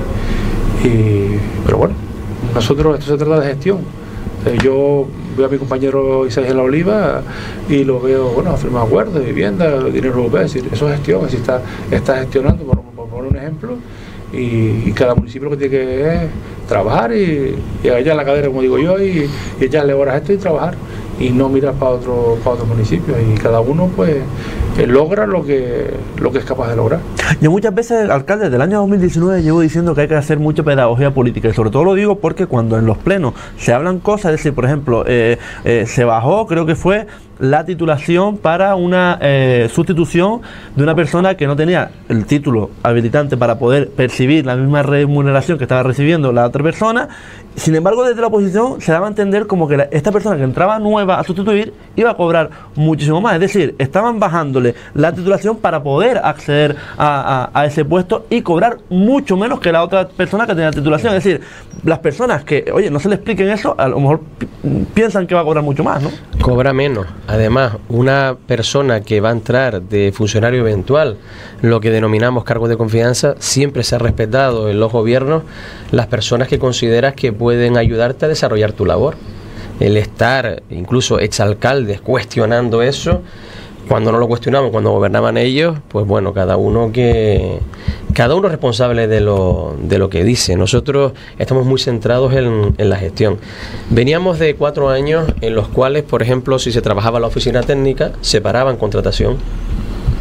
S3: y, y, pero bueno, nosotros, esto se trata de gestión. Eh, yo veo a mi compañero Isaías en la Oliva y lo veo, bueno, ha firmado acuerdos de vivienda, dinero europeo, es decir, eso es gestión, es decir, está, está gestionando, por, por poner un ejemplo, y, y cada municipio lo que tiene que es trabajar y, y echar la cadera, como digo yo, y, y echarle horas a esto y trabajar, y no mirar para otro, para otros municipios, y cada uno pues eh, logra lo que, lo que es capaz de lograr.
S1: Yo muchas veces, alcalde, desde el año dos mil diecinueve llevo diciendo que hay que hacer mucha pedagogía política, y sobre todo lo digo porque cuando en los plenos se hablan cosas, es decir, por ejemplo, eh, eh, se bajó, creo que fue la titulación para una eh, sustitución de una persona que no tenía el título habilitante para poder percibir la misma remuneración que estaba recibiendo la otra persona. Sin embargo, desde la oposición se daba a entender como que la, esta persona que entraba nueva a sustituir iba a cobrar muchísimo más. Es decir, estaban bajándole la titulación para poder acceder a, a, a ese puesto y cobrar mucho menos que la otra persona que tenía titulación. Es decir, las personas que, oye, no se le expliquen eso, a lo mejor piensan que va a cobrar mucho más, ¿no?
S2: Cobra menos. Además, una persona que va a entrar de funcionario eventual, lo que denominamos cargos de confianza, siempre se ha respetado en los gobiernos las personas que consideras que pueden ayudarte a desarrollar tu labor. El estar, incluso exalcaldes, cuestionando eso, cuando no lo cuestionamos, cuando gobernaban ellos, pues bueno, cada uno que cada uno es responsable de lo, de lo que dice. Nosotros estamos muy centrados en, en la gestión. Veníamos de cuatro años en los cuales, por ejemplo, si se trabajaba en la oficina técnica, se paraba en contratación.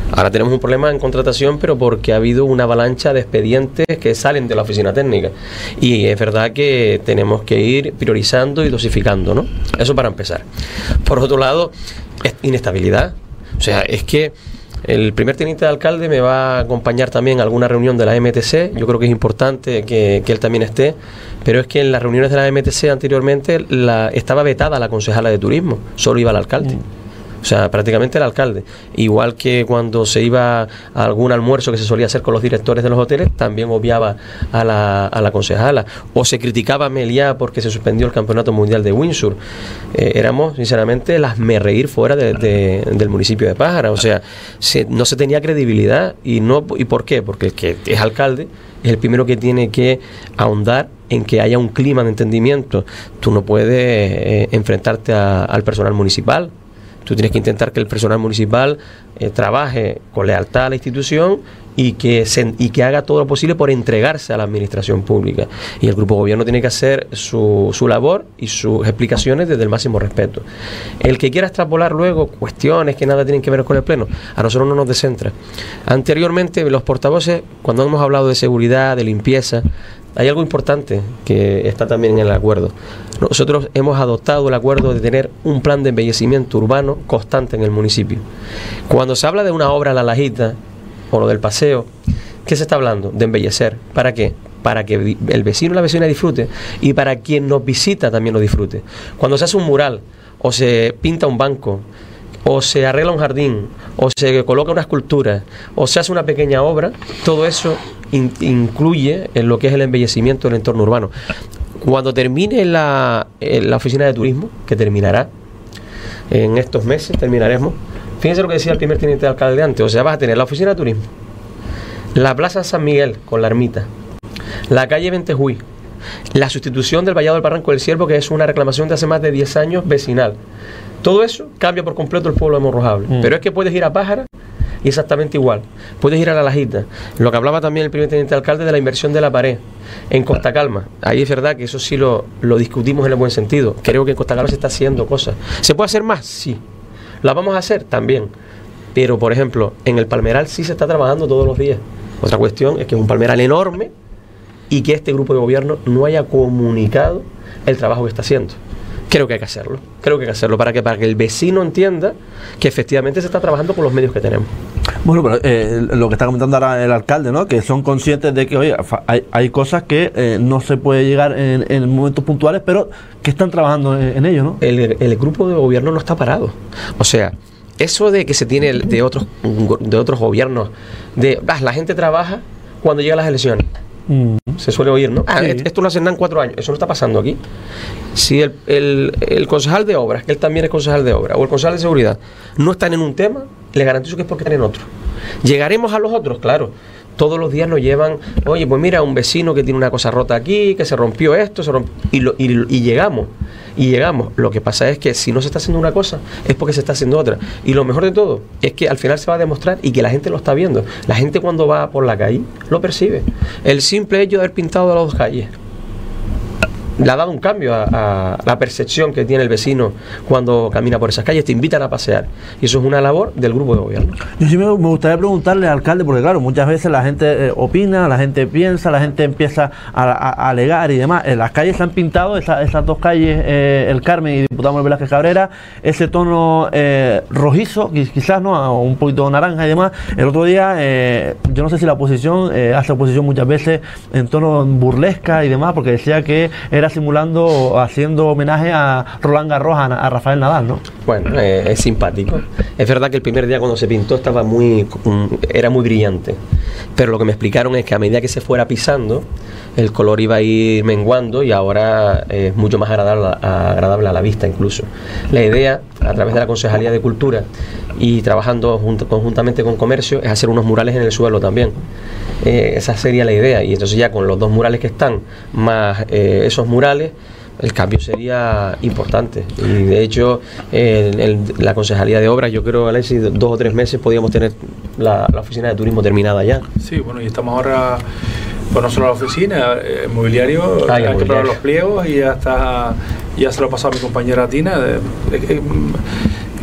S2: Ahora tenemos un problema en contratación, pero porque ha habido una avalancha de expedientes que salen de la oficina técnica. Y es verdad que tenemos que ir priorizando y dosificando, ¿no? Eso para empezar. Por otro lado, es inestabilidad. O sea, es que el primer teniente de alcalde me va a acompañar también a alguna reunión de la M T C. Yo creo que es importante que, que él también esté. Pero es que en las reuniones de la M T C anteriormente la, estaba vetada la concejala de turismo. Solo iba el alcalde. Mm. O sea, prácticamente el alcalde. Igual que cuando se iba a algún almuerzo que se solía hacer con los directores de los hoteles, también obviaba a la, a la concejala. O se criticaba a Meliá porque se suspendió el Campeonato Mundial de Windsor. Eh, éramos, sinceramente, las me reír fuera de, de, del municipio de Pájara. O sea, se, no se tenía credibilidad. ¿Y no y por qué? Porque el que es alcalde es el primero que tiene que ahondar en que haya un clima de entendimiento. Tú no puedes eh, enfrentarte a, al personal municipal. Tú tienes que intentar que el personal municipal eh, trabaje con lealtad a la institución y que, se, y que haga todo lo posible por entregarse a la administración pública. Y el grupo gobierno tiene que hacer su, su labor y sus explicaciones desde el máximo respeto. El que quiera extrapolar luego cuestiones que nada tienen que ver con el pleno, a nosotros no nos descentra. Anteriormente, los portavoces, cuando hemos hablado de seguridad, de limpieza, hay algo importante que está también en el acuerdo. Nosotros hemos adoptado el acuerdo de tener un plan de embellecimiento urbano constante en el municipio. Cuando se habla de una obra a la Lajita o lo del paseo, ¿qué se está hablando? De embellecer. ¿Para qué? Para que el vecino o la vecina disfrute y para quien nos visita también lo disfrute. Cuando se hace un mural o se pinta un banco o se arregla un jardín o se coloca una escultura o se hace una pequeña obra, todo eso in- incluye en lo que es el embellecimiento del entorno urbano. Cuando termine la, eh, la oficina de turismo, que terminará en estos meses, terminaremos, fíjense lo que decía el primer teniente de alcalde antes, o sea, vas a tener la oficina de turismo, la plaza San Miguel con la ermita, la calle Ventejuy, la sustitución del vallado del Barranco del Ciervo, que es una reclamación de hace más de diez años vecinal. Todo eso cambia por completo el pueblo de Morrojable. Mm. Pero es que puedes ir a Pájara y exactamente igual. Puedes ir a La Lajita. Lo que hablaba también el primer teniente alcalde de la inversión de la pared en Costa Calma. Ahí es verdad que eso sí lo, lo discutimos en el buen sentido. Creo que en Costa Calma se está haciendo cosas. ¿Se puede hacer más? Sí. ¿La vamos a hacer? También. Pero, por ejemplo, en el Palmeral sí se está trabajando todos los días. Otra cuestión es que es un palmeral enorme y que este grupo de gobierno no haya comunicado el trabajo que está haciendo. Creo que hay que hacerlo, creo que hay que hacerlo para que, para que el vecino entienda que efectivamente se está trabajando con los medios que tenemos.
S1: Bueno, pero eh, lo que está comentando ahora el alcalde, ¿no? Que son conscientes de que, oye, hay, hay cosas que eh, no se puede llegar en, en momentos puntuales, pero que están trabajando en, en ello, ¿no?
S2: El, el grupo de gobierno no está parado. O sea, eso de que se tiene de otros, de otros gobiernos, de ah, la gente trabaja cuando llegan las elecciones. Mm. Se suele oír, ¿no? Ah, sí. Esto lo hacen en cuatro años. Eso no está pasando aquí. Si el, el, el concejal de obras, que él también es concejal de obras, o el concejal de seguridad, no están en un tema, le garantizo que es porque están en otro. ¿Llegaremos a los otros? Claro. Todos los días nos llevan, oye, pues mira, un vecino que tiene una cosa rota aquí, que se rompió esto, se rompió, y, lo, y, y llegamos, y llegamos. Lo que pasa es que si no se está haciendo una cosa, es porque se está haciendo otra. Y lo mejor de todo es que al final se va a demostrar y que la gente lo está viendo. La gente cuando va por la calle lo percibe. El simple hecho de haber pintado las dos calles le ha dado un cambio a, a la percepción que tiene el vecino cuando camina por esas calles, te invitan a pasear. Y eso es una labor del grupo de gobierno.
S1: Yo sí me, me gustaría preguntarle al alcalde, porque claro, muchas veces la gente eh, opina, la gente piensa, la gente empieza a, a, a alegar y demás. En las calles se han pintado, esa, esas dos calles, eh, El Carmen y Diputado Velázquez Cabrera, ese tono eh, rojizo, quizás, ¿no? Un poquito naranja y demás. El otro día, eh, yo no sé si la oposición eh, hace oposición muchas veces en tono burlesca y demás, porque decía que era simulando o haciendo homenaje a Roland Garros, a, a Rafael Nadal, ¿no?
S2: Bueno, eh, es simpático. Es verdad que el primer día cuando se pintó estaba muy, um, era muy brillante, pero lo que me explicaron es que a medida que se fuera pisando, el color iba a ir menguando y ahora es mucho más agradable, agradable a la vista incluso. La idea, a través de la Concejalía de Cultura y trabajando junto, conjuntamente con Comercio, es hacer unos murales en el suelo también. Eh, esa sería la idea, y entonces ya con los dos murales que están, más eh, esos murales, el cambio sería importante. Y de hecho, eh, en la Concejalía de Obras, yo creo, Alexis, dos o tres meses podríamos tener la, la oficina de turismo terminada ya.
S3: Sí, bueno, y estamos ahora, pues no solo la oficina, el mobiliario,
S2: ah,
S3: hay
S2: el
S3: que probar los pliegos y ya está, ya se lo ha pasado a mi compañera Tina. De, de, de,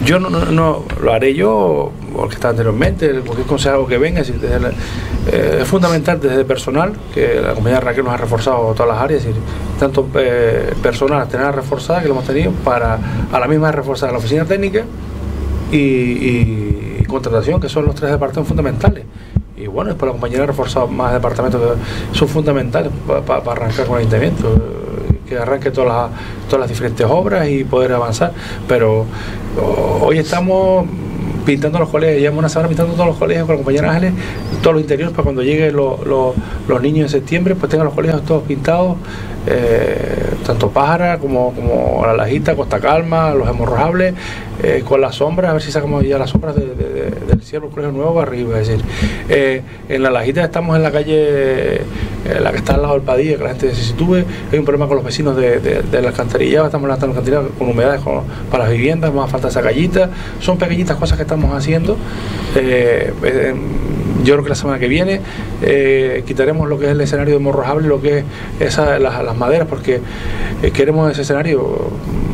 S3: yo no, no, no lo haré yo o el que está anteriormente, cualquier consejo que venga, es, decir, desde la, eh, es fundamental desde el personal, que la compañera Raquel nos ha reforzado todas las áreas, es decir, tanto eh, personal, tener reforzada que lo hemos tenido, para a la misma reforzar la oficina técnica y, y, y contratación, que son los tres departamentos fundamentales. Y bueno, después la compañera ha reforzado más departamentos que son fundamentales para pa, pa arrancar con el ayuntamiento, que arranque todas las, todas las diferentes obras y poder avanzar. Pero oh, hoy estamos pintando los colegios, llevamos una semana pintando todos los colegios con la compañera Ángeles, todos los interiores, para cuando lleguen lo, lo, los niños en septiembre, pues tengan los colegios todos pintados, eh, tanto Pájara como, como La Lajita, Costa Calma, los Hemorrojables, eh, con las sombras, a ver si sacamos ya las sombras de, de, de, del cielo, el colegio nuevo arriba. Es decir, eh, en La Lajita estamos en la calle, eh, la que está al lado del Padilla, que la gente se sitúe, hay un problema con los vecinos de, de, de la alcantarillado, estamos levantando la alcantarillado con humedades con, para las viviendas, más falta esa callita, son pequeñitas cosas que estamos haciendo. eh, eh, yo creo que la semana que viene eh, quitaremos lo que es el escenario de Hemorrojable, lo que es esa, las, las maderas, porque eh, queremos ese escenario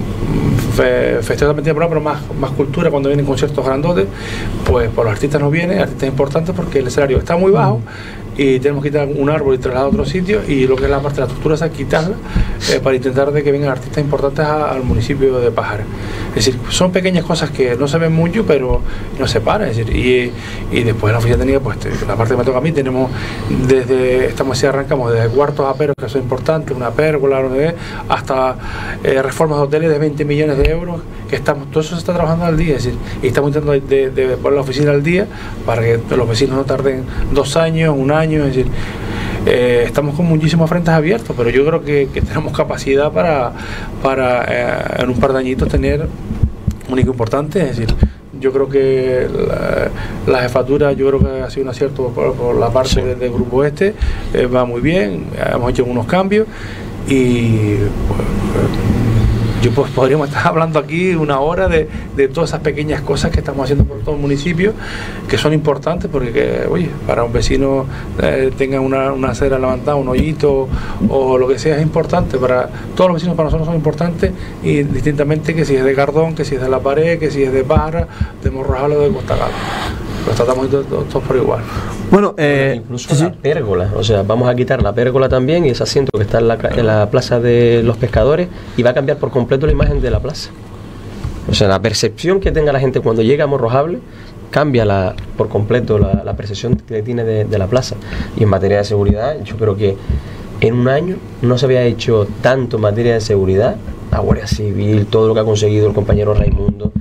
S3: fe, festejo también, pero más, más cultura cuando vienen conciertos grandotes, pues por los artistas nos vienen, artistas importantes, porque el escenario está muy bajo y tenemos que quitar un árbol y trasladar a otro sitio, y lo que es la parte de la estructura es quitarla eh, para intentar de que vengan artistas importantes a, al municipio de Pájara. Es decir, son pequeñas cosas que no se ven mucho, pero nos separan. Es decir, y, y después en la oficina técnica, pues la parte que me toca a mí, tenemos desde, estamos así, arrancamos desde cuartos a perros, que son importantes, una pérgola, hasta eh, reformas de hoteles de veinte millones de euros, que estamos, todo eso se está trabajando al día. Es decir, y estamos intentando de, de, de poner la oficina al día para que los vecinos no tarden dos años, un año. Es decir, eh, estamos con muchísimos frentes abiertos, pero yo creo que, que tenemos capacidad para, para eh, en un par de añitos tener un equipo importante. Es decir, yo creo que la, la jefatura, yo creo que ha sido un acierto por, por la parte sí. del, del grupo este, eh, va muy bien, hemos hecho unos cambios y pues, yo pues podríamos estar hablando aquí una hora de, de todas esas pequeñas cosas que estamos haciendo por todo el municipio, que son importantes, porque que, oye, para un vecino eh, tenga una, una acera levantada, un hoyito o lo que sea, es importante. Para todos los vecinos, para nosotros son importantes, y distintamente que si es de Cardón, que si es de La Pared, que si es de Pájara, de Hemorrojable o de Costa Calma. Los tratamos todos, todos, todos por igual.
S2: Bueno, eh, incluso sí, la pérgola, o sea, vamos a quitar la pérgola también y ese asiento que está en la, en la plaza de los pescadores, y va a cambiar por completo la imagen de la plaza. O sea, la percepción que tenga la gente cuando llega a Hemorrojable cambia la, por completo la, la percepción que tiene de, de la plaza. Y en materia de seguridad, yo creo que en un año no se había hecho tanto en materia de seguridad, la Guardia Civil, todo lo que ha conseguido el compañero Raimundo.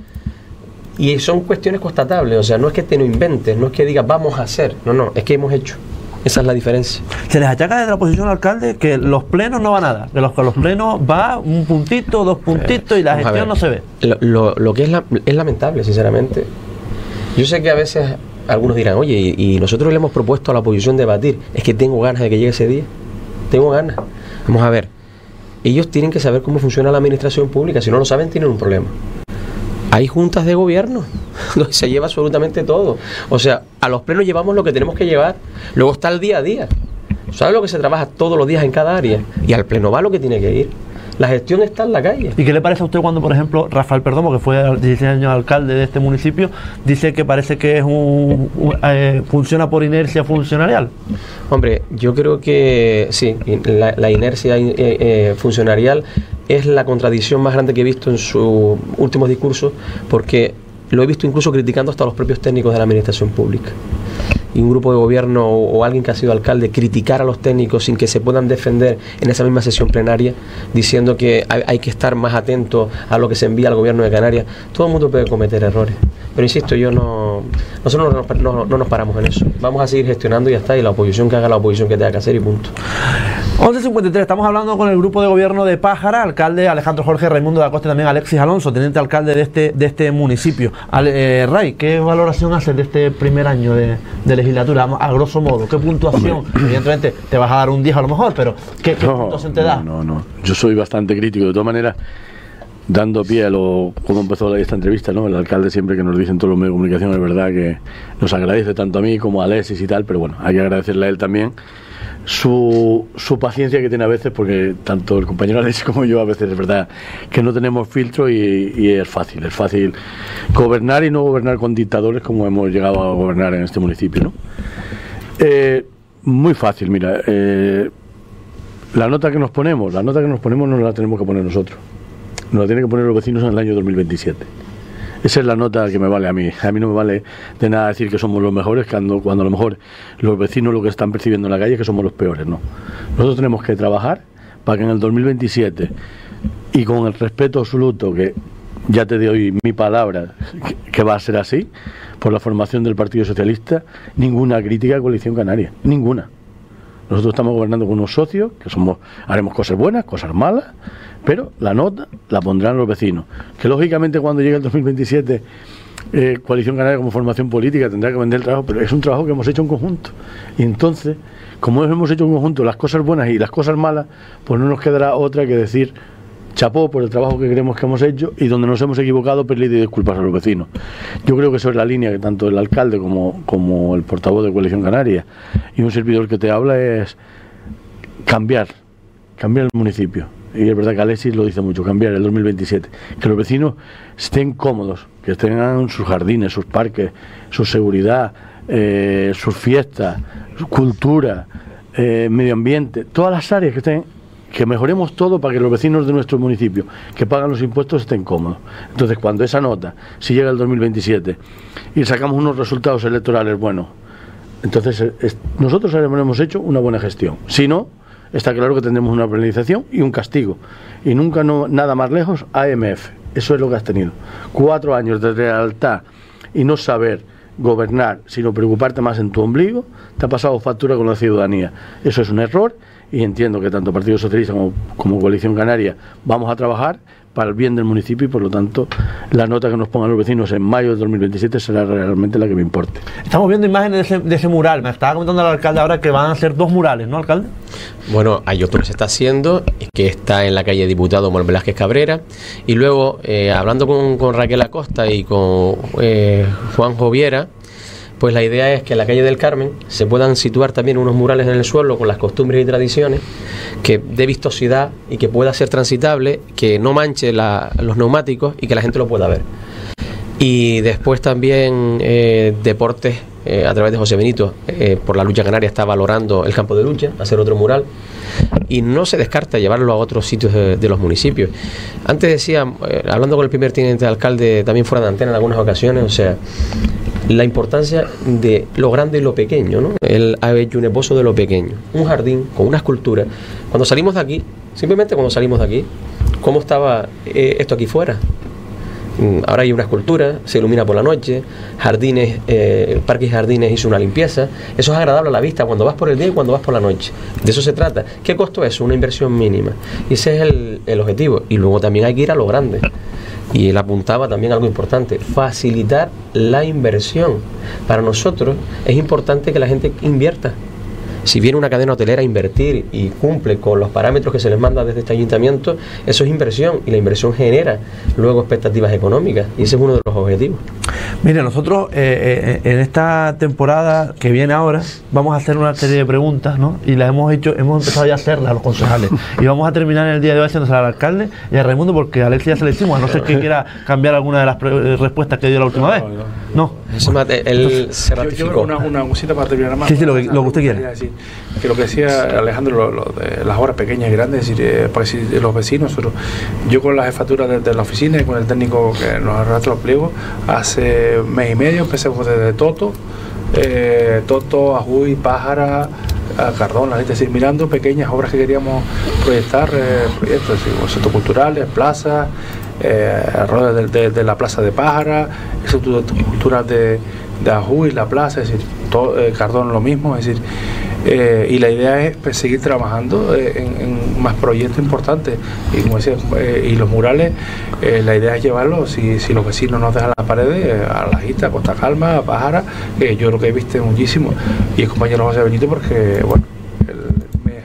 S2: Y son cuestiones constatables, o sea, no es que te lo inventes, no es que digas vamos a hacer, no, no, es que hemos hecho. Esa es la diferencia.
S1: Se les achaca desde la oposición al alcalde que los plenos no van nada, que los, que los plenos va un puntito, dos puntitos y la
S2: vamos
S1: gestión no se ve.
S2: Lo, lo, lo que es, la, es lamentable, sinceramente. Yo sé que a veces algunos dirán, oye, y, y nosotros le hemos propuesto a la oposición debatir, es que tengo ganas de que llegue ese día, tengo ganas. Vamos a ver, ellos tienen que saber cómo funciona la administración pública, si no lo saben tienen un problema. Hay juntas de gobierno donde se lleva absolutamente todo. O sea, a los plenos llevamos lo que tenemos que llevar. Luego está el día a día. ¿Sabes lo que se trabaja todos los días en cada área? Y al pleno va lo que tiene que ir. La gestión está en la calle.
S1: ¿Y qué le parece a usted cuando, por ejemplo, Rafael Perdomo, que fue dieciséis años alcalde de este municipio, dice que parece que es un, un eh, funciona por inercia funcionarial?
S2: Hombre, yo creo que sí, la, la inercia eh, eh, funcionarial es la contradicción más grande que he visto en sus últimos discursos, porque lo he visto incluso criticando hasta a los propios técnicos de la administración pública. Y un grupo de gobierno o, o alguien que ha sido alcalde criticar a los técnicos sin que se puedan defender en esa misma sesión plenaria, diciendo que hay, hay que estar más atento a lo que se envía al gobierno de Canarias. Todo el mundo puede cometer errores, pero insisto, yo no nosotros no, no, no nos paramos en eso. Vamos a seguir gestionando y ya está, y la oposición que haga la oposición que tenga que hacer y punto.
S1: once cincuenta y tres, estamos hablando con el grupo de gobierno de Pájara, alcalde Alejandro Jorge, Raimundo de la Costa y también Alexis Alonso, teniente alcalde de este de este municipio. Ale, eh, Ray, ¿qué valoración haces de este primer año de, de legislatura, a grosso modo? ¿Qué puntuación? Hombre. Evidentemente te vas a dar un diez a lo mejor, pero ¿qué, qué no, puntuación te da?
S4: No, no, no, yo soy bastante crítico. De todas maneras, dando pie a lo cómo empezó esta entrevista, ¿no? El alcalde siempre que nos dicen todos los medios de comunicación, es verdad que nos agradece tanto a mí como a Alexis y tal, pero bueno, hay que agradecerle a él también. su, su paciencia que tiene a veces, porque tanto el compañero Alexis como yo a veces es verdad que no tenemos filtro y, y es fácil, es fácil gobernar y no gobernar con dictadores como hemos llegado a gobernar en este municipio, ¿no? Eh, muy fácil, mira, eh, la nota que nos ponemos, la nota que nos ponemos no la tenemos que poner nosotros, nos la tienen que poner los vecinos en el año dos mil veintisiete. Esa es la nota que me vale a mí. A mí no me vale de nada decir que somos los mejores cuando, cuando a lo mejor los vecinos lo que están percibiendo en la calle es que somos los peores, no. Nosotros tenemos que trabajar para que en el dos mil veintisiete, y con el respeto absoluto, que ya te doy mi palabra que, que va a ser así, por la formación del Partido Socialista, ninguna crítica a Coalición Canaria, ninguna. Nosotros estamos gobernando con unos socios que somos, haremos cosas buenas, cosas malas, pero la nota la pondrán los vecinos. Que lógicamente cuando llegue el dos mil veintisiete, eh, Coalición Canaria como formación política tendrá que vender el trabajo, pero es un trabajo que hemos hecho en conjunto. Y entonces, como hemos hecho en conjunto las cosas buenas y las cosas malas, pues no nos quedará otra que decir chapó por el trabajo que creemos que hemos hecho, y donde nos hemos equivocado, pedirle disculpas a los vecinos. Yo creo que eso es la línea que tanto el alcalde como, como el portavoz de Coalición Canaria y un servidor que te habla es cambiar, cambiar el municipio. Y es verdad que Alexis lo dice mucho, cambiar el dos mil veintisiete, que los vecinos estén cómodos, que tengan sus jardines, sus parques, su seguridad, eh, sus fiestas, su cultura, eh, medio ambiente, todas las áreas que estén, que mejoremos todo para que los vecinos de nuestro municipio que pagan los impuestos estén cómodos. Entonces, cuando esa nota, si llega el dos mil veintisiete y sacamos unos resultados electorales buenos, entonces es, nosotros habremos hecho una buena gestión. Si no, está claro que tendremos una penalización y un castigo. Y nunca, no, nada más lejos, A M F. Eso es lo que has tenido. Cuatro años de lealtad y no saber gobernar, sino preocuparte más en tu ombligo, te ha pasado factura con la ciudadanía. Eso es un error. Y entiendo que tanto Partido Socialista como, como Coalición Canaria vamos a trabajar para el bien del municipio, y por lo tanto la nota que nos pongan los vecinos en mayo de dos mil veintisiete será realmente la que me importe.
S1: Estamos viendo imágenes de ese, de ese mural. Me estaba comentando el alcalde ahora que van a hacer dos murales, ¿no, alcalde?
S2: Bueno, hay otro que se está haciendo, que está en la calle Diputado Manuel Velázquez Cabrera, y luego eh, hablando con, con Raquel Acosta y con eh, Juan Joviera, pues la idea es que en la calle del Carmen se puedan situar también unos murales en el suelo con las costumbres y tradiciones, que dé vistosidad y que pueda ser transitable, que no manche la, los neumáticos y que la gente lo pueda ver. Y después también eh, deportes, eh, a través de José Benito, eh, por la lucha canaria está valorando el campo de lucha, hacer otro mural, y no se descarta llevarlo a otros sitios de, de los municipios. Antes decía, eh, hablando con el primer teniente de alcalde, también fuera de antena en algunas ocasiones, o sea, la importancia de lo grande y lo pequeño, ¿no? Él ha hecho un esbozo de lo pequeño, un jardín con una escultura. Cuando salimos de aquí, simplemente cuando salimos de aquí, ¿cómo estaba eh, esto aquí fuera? Ahora hay una escultura, se ilumina por la noche, jardines, eh, parques y jardines hizo una limpieza. Eso es agradable a la vista cuando vas por el día y cuando vas por la noche. De eso se trata. ¿Qué costó eso? Una inversión mínima. Y ese es el, el objetivo. Y luego también hay que ir a lo grande. Y él apuntaba también algo importante, facilitar la inversión. Para nosotros es importante que la gente invierta. Si viene una cadena hotelera a invertir y cumple con los parámetros que se les manda desde este ayuntamiento, eso es inversión, y la inversión genera luego expectativas económicas, y ese es uno de los objetivos.
S1: Mire, nosotros eh, eh, en esta temporada que viene ahora vamos a hacer una serie de preguntas, ¿no? Y las hemos hecho, hemos empezado ya a hacerlas a los concejales, y vamos a terminar en el día de hoy haciéndose al alcalde y a Raimundo, porque a Alexis ya se le hicimos, a no ser que quiera cambiar alguna de las pre- respuestas que dio la última vez. No,
S2: Eso mate, él se ratificó.
S3: Yo, yo una, una cosita para terminar más.
S1: Sí, sí, lo que, lo que usted quiera.
S3: Decir, que lo que decía Alejandro, lo, lo de las obras pequeñas y grandes, es decir, eh, para decir, de los vecinos, nosotros, yo con la jefatura de, de la oficina y con el técnico que nos arrastra los pliegos, hace mes y medio empecemos desde Toto, eh, Toto, Ajuy, Pájara, a Cardona, es decir, mirando pequeñas obras que queríamos proyectar, eh, proyectos, es decir, centros culturales, plazas, eh, alrededor de, de, de la plaza de Pájara, centros culturales de, de Ajuy, la plaza, es decir, todo, eh, Cardona lo mismo, es decir, eh, y la idea es pues, seguir trabajando eh, en, en más proyectos importantes, y como decía, eh, y los murales, eh, la idea es llevarlos, si, si los vecinos nos dejan las paredes, eh, a La Jita, a Costa Calma, a Pájara, eh, yo creo que he visto muchísimo, y el compañero José Benito, porque bueno, él me,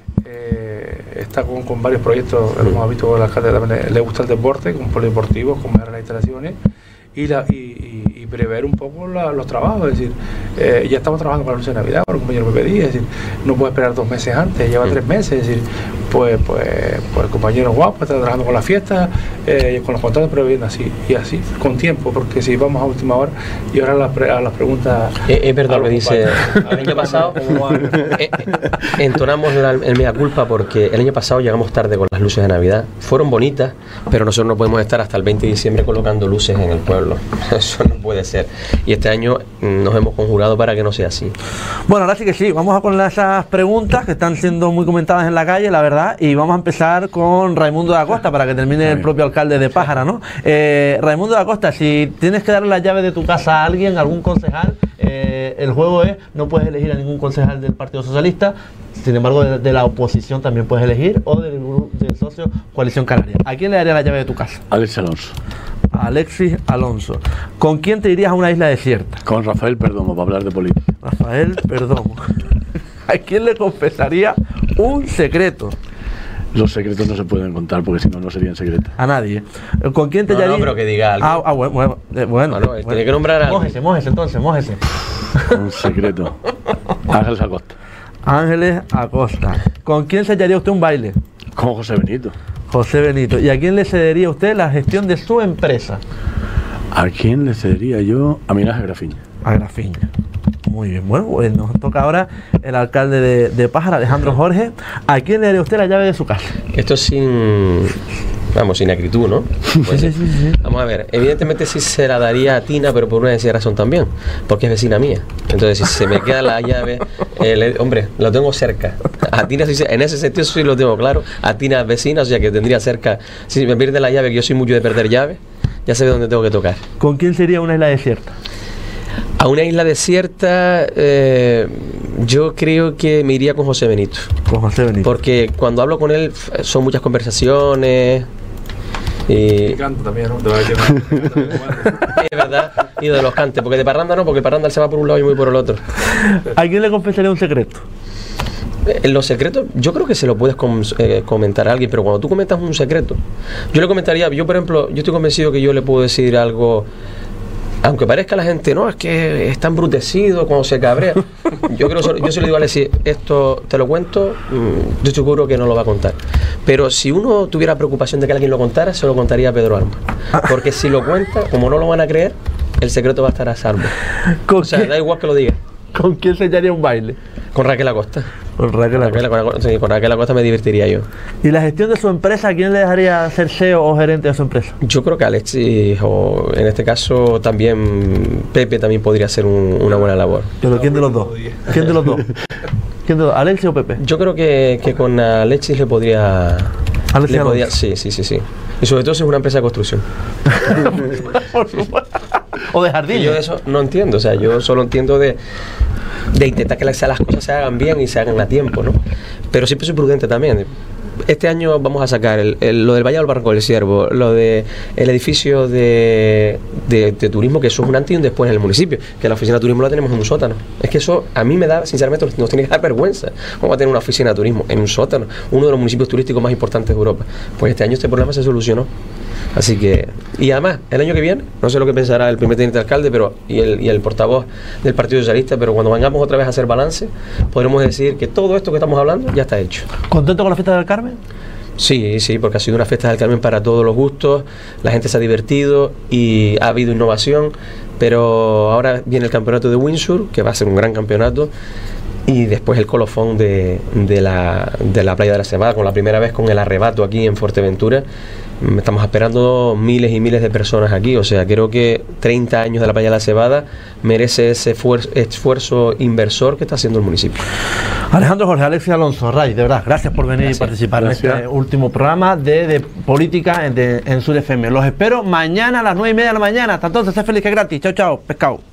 S3: eh, está con, con varios proyectos, lo hemos visto con el alcalde también, le, le gusta el deporte, con polideportivos, con mejorar las instalaciones, y, la, y, y, y y prever un poco la, los trabajos, es decir, eh, ya estamos trabajando con la luz de Navidad, con el compañero me pedí, es decir, no puede esperar dos meses antes, lleva tres meses, es decir, pues, pues, pues el compañero guapo está trabajando con la fiesta, eh, con los contratos previendo así, y así, con tiempo, porque si vamos a última hora, y ahora a las, pre, a las preguntas...
S2: Es, es verdad lo que dice, el año pasado eh, entonamos la, el mea culpa porque el año pasado llegamos tarde con las luces de Navidad, fueron bonitas, pero nosotros no podemos estar hasta el veinte de diciembre colocando luces en el pueblo, eso no puede ser, y este año nos hemos conjurado para que no sea así.
S1: Bueno, ahora sí que sí, vamos a con esas preguntas que están siendo muy comentadas en la calle, la verdad, y vamos a empezar con Raimundo de Acosta para que termine el propio alcalde de Pájara, ¿no? Eh, Raimundo de Acosta, si tienes que darle la llave de tu casa a alguien, a algún concejal, eh, el juego es, no puedes elegir a ningún concejal del Partido Socialista, sin embargo de, de la oposición también puedes elegir, o del, del socio Coalición Canaria. ¿A quién le daría la llave de tu casa?
S4: Alexis Alonso.
S1: Alexis Alonso. ¿Con quién te irías a una isla desierta?
S4: Con Rafael Perdomo, para hablar de política.
S1: Rafael Perdomo. ¿A quién le confesaría un secreto?
S4: Los secretos no se pueden contar porque si no, no serían secretos.
S1: A nadie. ¿Con quién te
S2: no,
S1: hallaría?
S2: No, pero que diga algo.
S1: Ah, ah bueno, bueno. Eh, bueno,
S2: no, no,
S1: bueno.
S2: Tiene que nombrar algo.
S1: Mójese, mójese entonces, mójese.
S4: Un secreto. Ángeles Acosta.
S1: Ángeles Acosta. ¿Con quién se hallaría usted un baile?
S4: Con José Benito.
S1: José Benito. ¿Y a quién le cedería usted la gestión de su empresa?
S4: ¿A quién le cedería yo? A Milaje Grafiña.
S1: A Grafiña. Muy bien, bueno, pues nos toca ahora el alcalde de, de Pájara, Alejandro Jorge. ¿A quién le daría usted la llave de su casa?
S2: Esto es sin... Vamos, sin acritud, ¿no? Pues,
S1: sí, sí, sí, sí.
S2: Vamos a ver, evidentemente sí se la daría a Tina, pero por una sencilla razón también, porque es vecina mía. Entonces, si se me queda la llave, eh, le, hombre, lo tengo cerca. A Tina, sí, en ese sentido sí lo tengo claro. A Tina es vecina, o sea que tendría cerca. Si me pierde la llave, que yo soy mucho de perder llave, ya sé dónde tengo que tocar.
S1: ¿Con quién sería una isla desierta?
S2: A una isla desierta, eh, yo creo que me iría con José Benito.
S1: Con José Benito.
S2: Porque cuando hablo con él son muchas conversaciones. Y,
S3: y canto también, ¿no?
S2: es verdad, y de los cantes, porque de parranda no, porque el parranda se va por un lado y muy por el otro.
S1: ¿A quién le confesaría un secreto?
S2: En los secretos, yo creo que se lo puedes com eh, comentar a alguien, pero cuando tú comentas un secreto, yo le comentaría, yo por ejemplo, yo estoy convencido que yo le puedo decir algo, aunque parezca a la gente, no, es que está embrutecido cuando se cabrea. Yo creo, yo se lo digo a decir, esto te lo cuento, yo estoy seguro que no lo va a contar. Pero si uno tuviera preocupación de que alguien lo contara, se lo contaría a Pedro Armas. Porque si lo cuenta, como no lo van a creer, el secreto va a estar a salvo. O sea, da igual que lo diga.
S1: ¿Con quién se hallaría un baile?
S2: Con Raquel Acosta.
S1: Con Raquel Acosta.
S2: Raquel, con, sí, con Raquel Acosta me divertiría yo.
S1: ¿Y la gestión de su empresa, a quién le dejaría ser C E O o gerente de su empresa?
S2: Yo creo que Alexis, o en este caso también Pepe, también podría hacer un, una buena labor.
S1: ¿Pero quién de los dos? ¿Quién de los dos? ¿Quién de los dos? ¿Alexis o Pepe?
S2: Yo creo que, que con Alexis le podría...
S1: Alexis
S2: le podría sí, sí, sí, sí. Y sobre todo si es una empresa de construcción.
S1: Por supuesto. O de jardín.
S2: Yo de eso no entiendo, o sea, yo solo entiendo de, de intentar que las, las cosas se hagan bien y se hagan a tiempo, ¿no? Pero siempre soy prudente también. Este año vamos a sacar el, el, lo del Valle del Barranco del Ciervo, lo de el edificio de, de, de turismo, que eso es un antes y un después en el municipio, que la oficina de turismo la tenemos en un sótano. Es que eso a mí me da, sinceramente, nos tiene que dar vergüenza. Vamos a tener una oficina de turismo en un sótano, uno de los municipios turísticos más importantes de Europa. Pues este año este problema se solucionó. Así que, y además, el año que viene, no sé lo que pensará el primer teniente alcalde pero y el, y el portavoz del Partido Socialista, pero cuando vengamos otra vez a hacer balance, podremos decir que todo esto que estamos hablando ya está hecho.
S1: ¿Contento con la fiesta del Carmen?
S2: Sí, sí, porque ha sido una fiesta del Carmen para todos los gustos, la gente se ha divertido y ha habido innovación, pero ahora viene el campeonato de Windsor, que va a ser un gran campeonato, y después el colofón de, de, la, de la playa de la Cebada, con la primera vez con el arrebato aquí en Fuerteventura. Estamos esperando miles y miles de personas aquí, o sea, creo que treinta años de la playa de la Cebada merece ese esfuerzo, esfuerzo inversor que está haciendo el municipio.
S1: Alejandro Jorge, Alexis Alonso, Ray, de verdad, gracias por venir gracias. y participar gracias. en este último programa de, de política en, de, en Sur F M. Los espero mañana a las nueve y media de la mañana. Hasta entonces, sé feliz que es gratis. Chao, chao, pescado.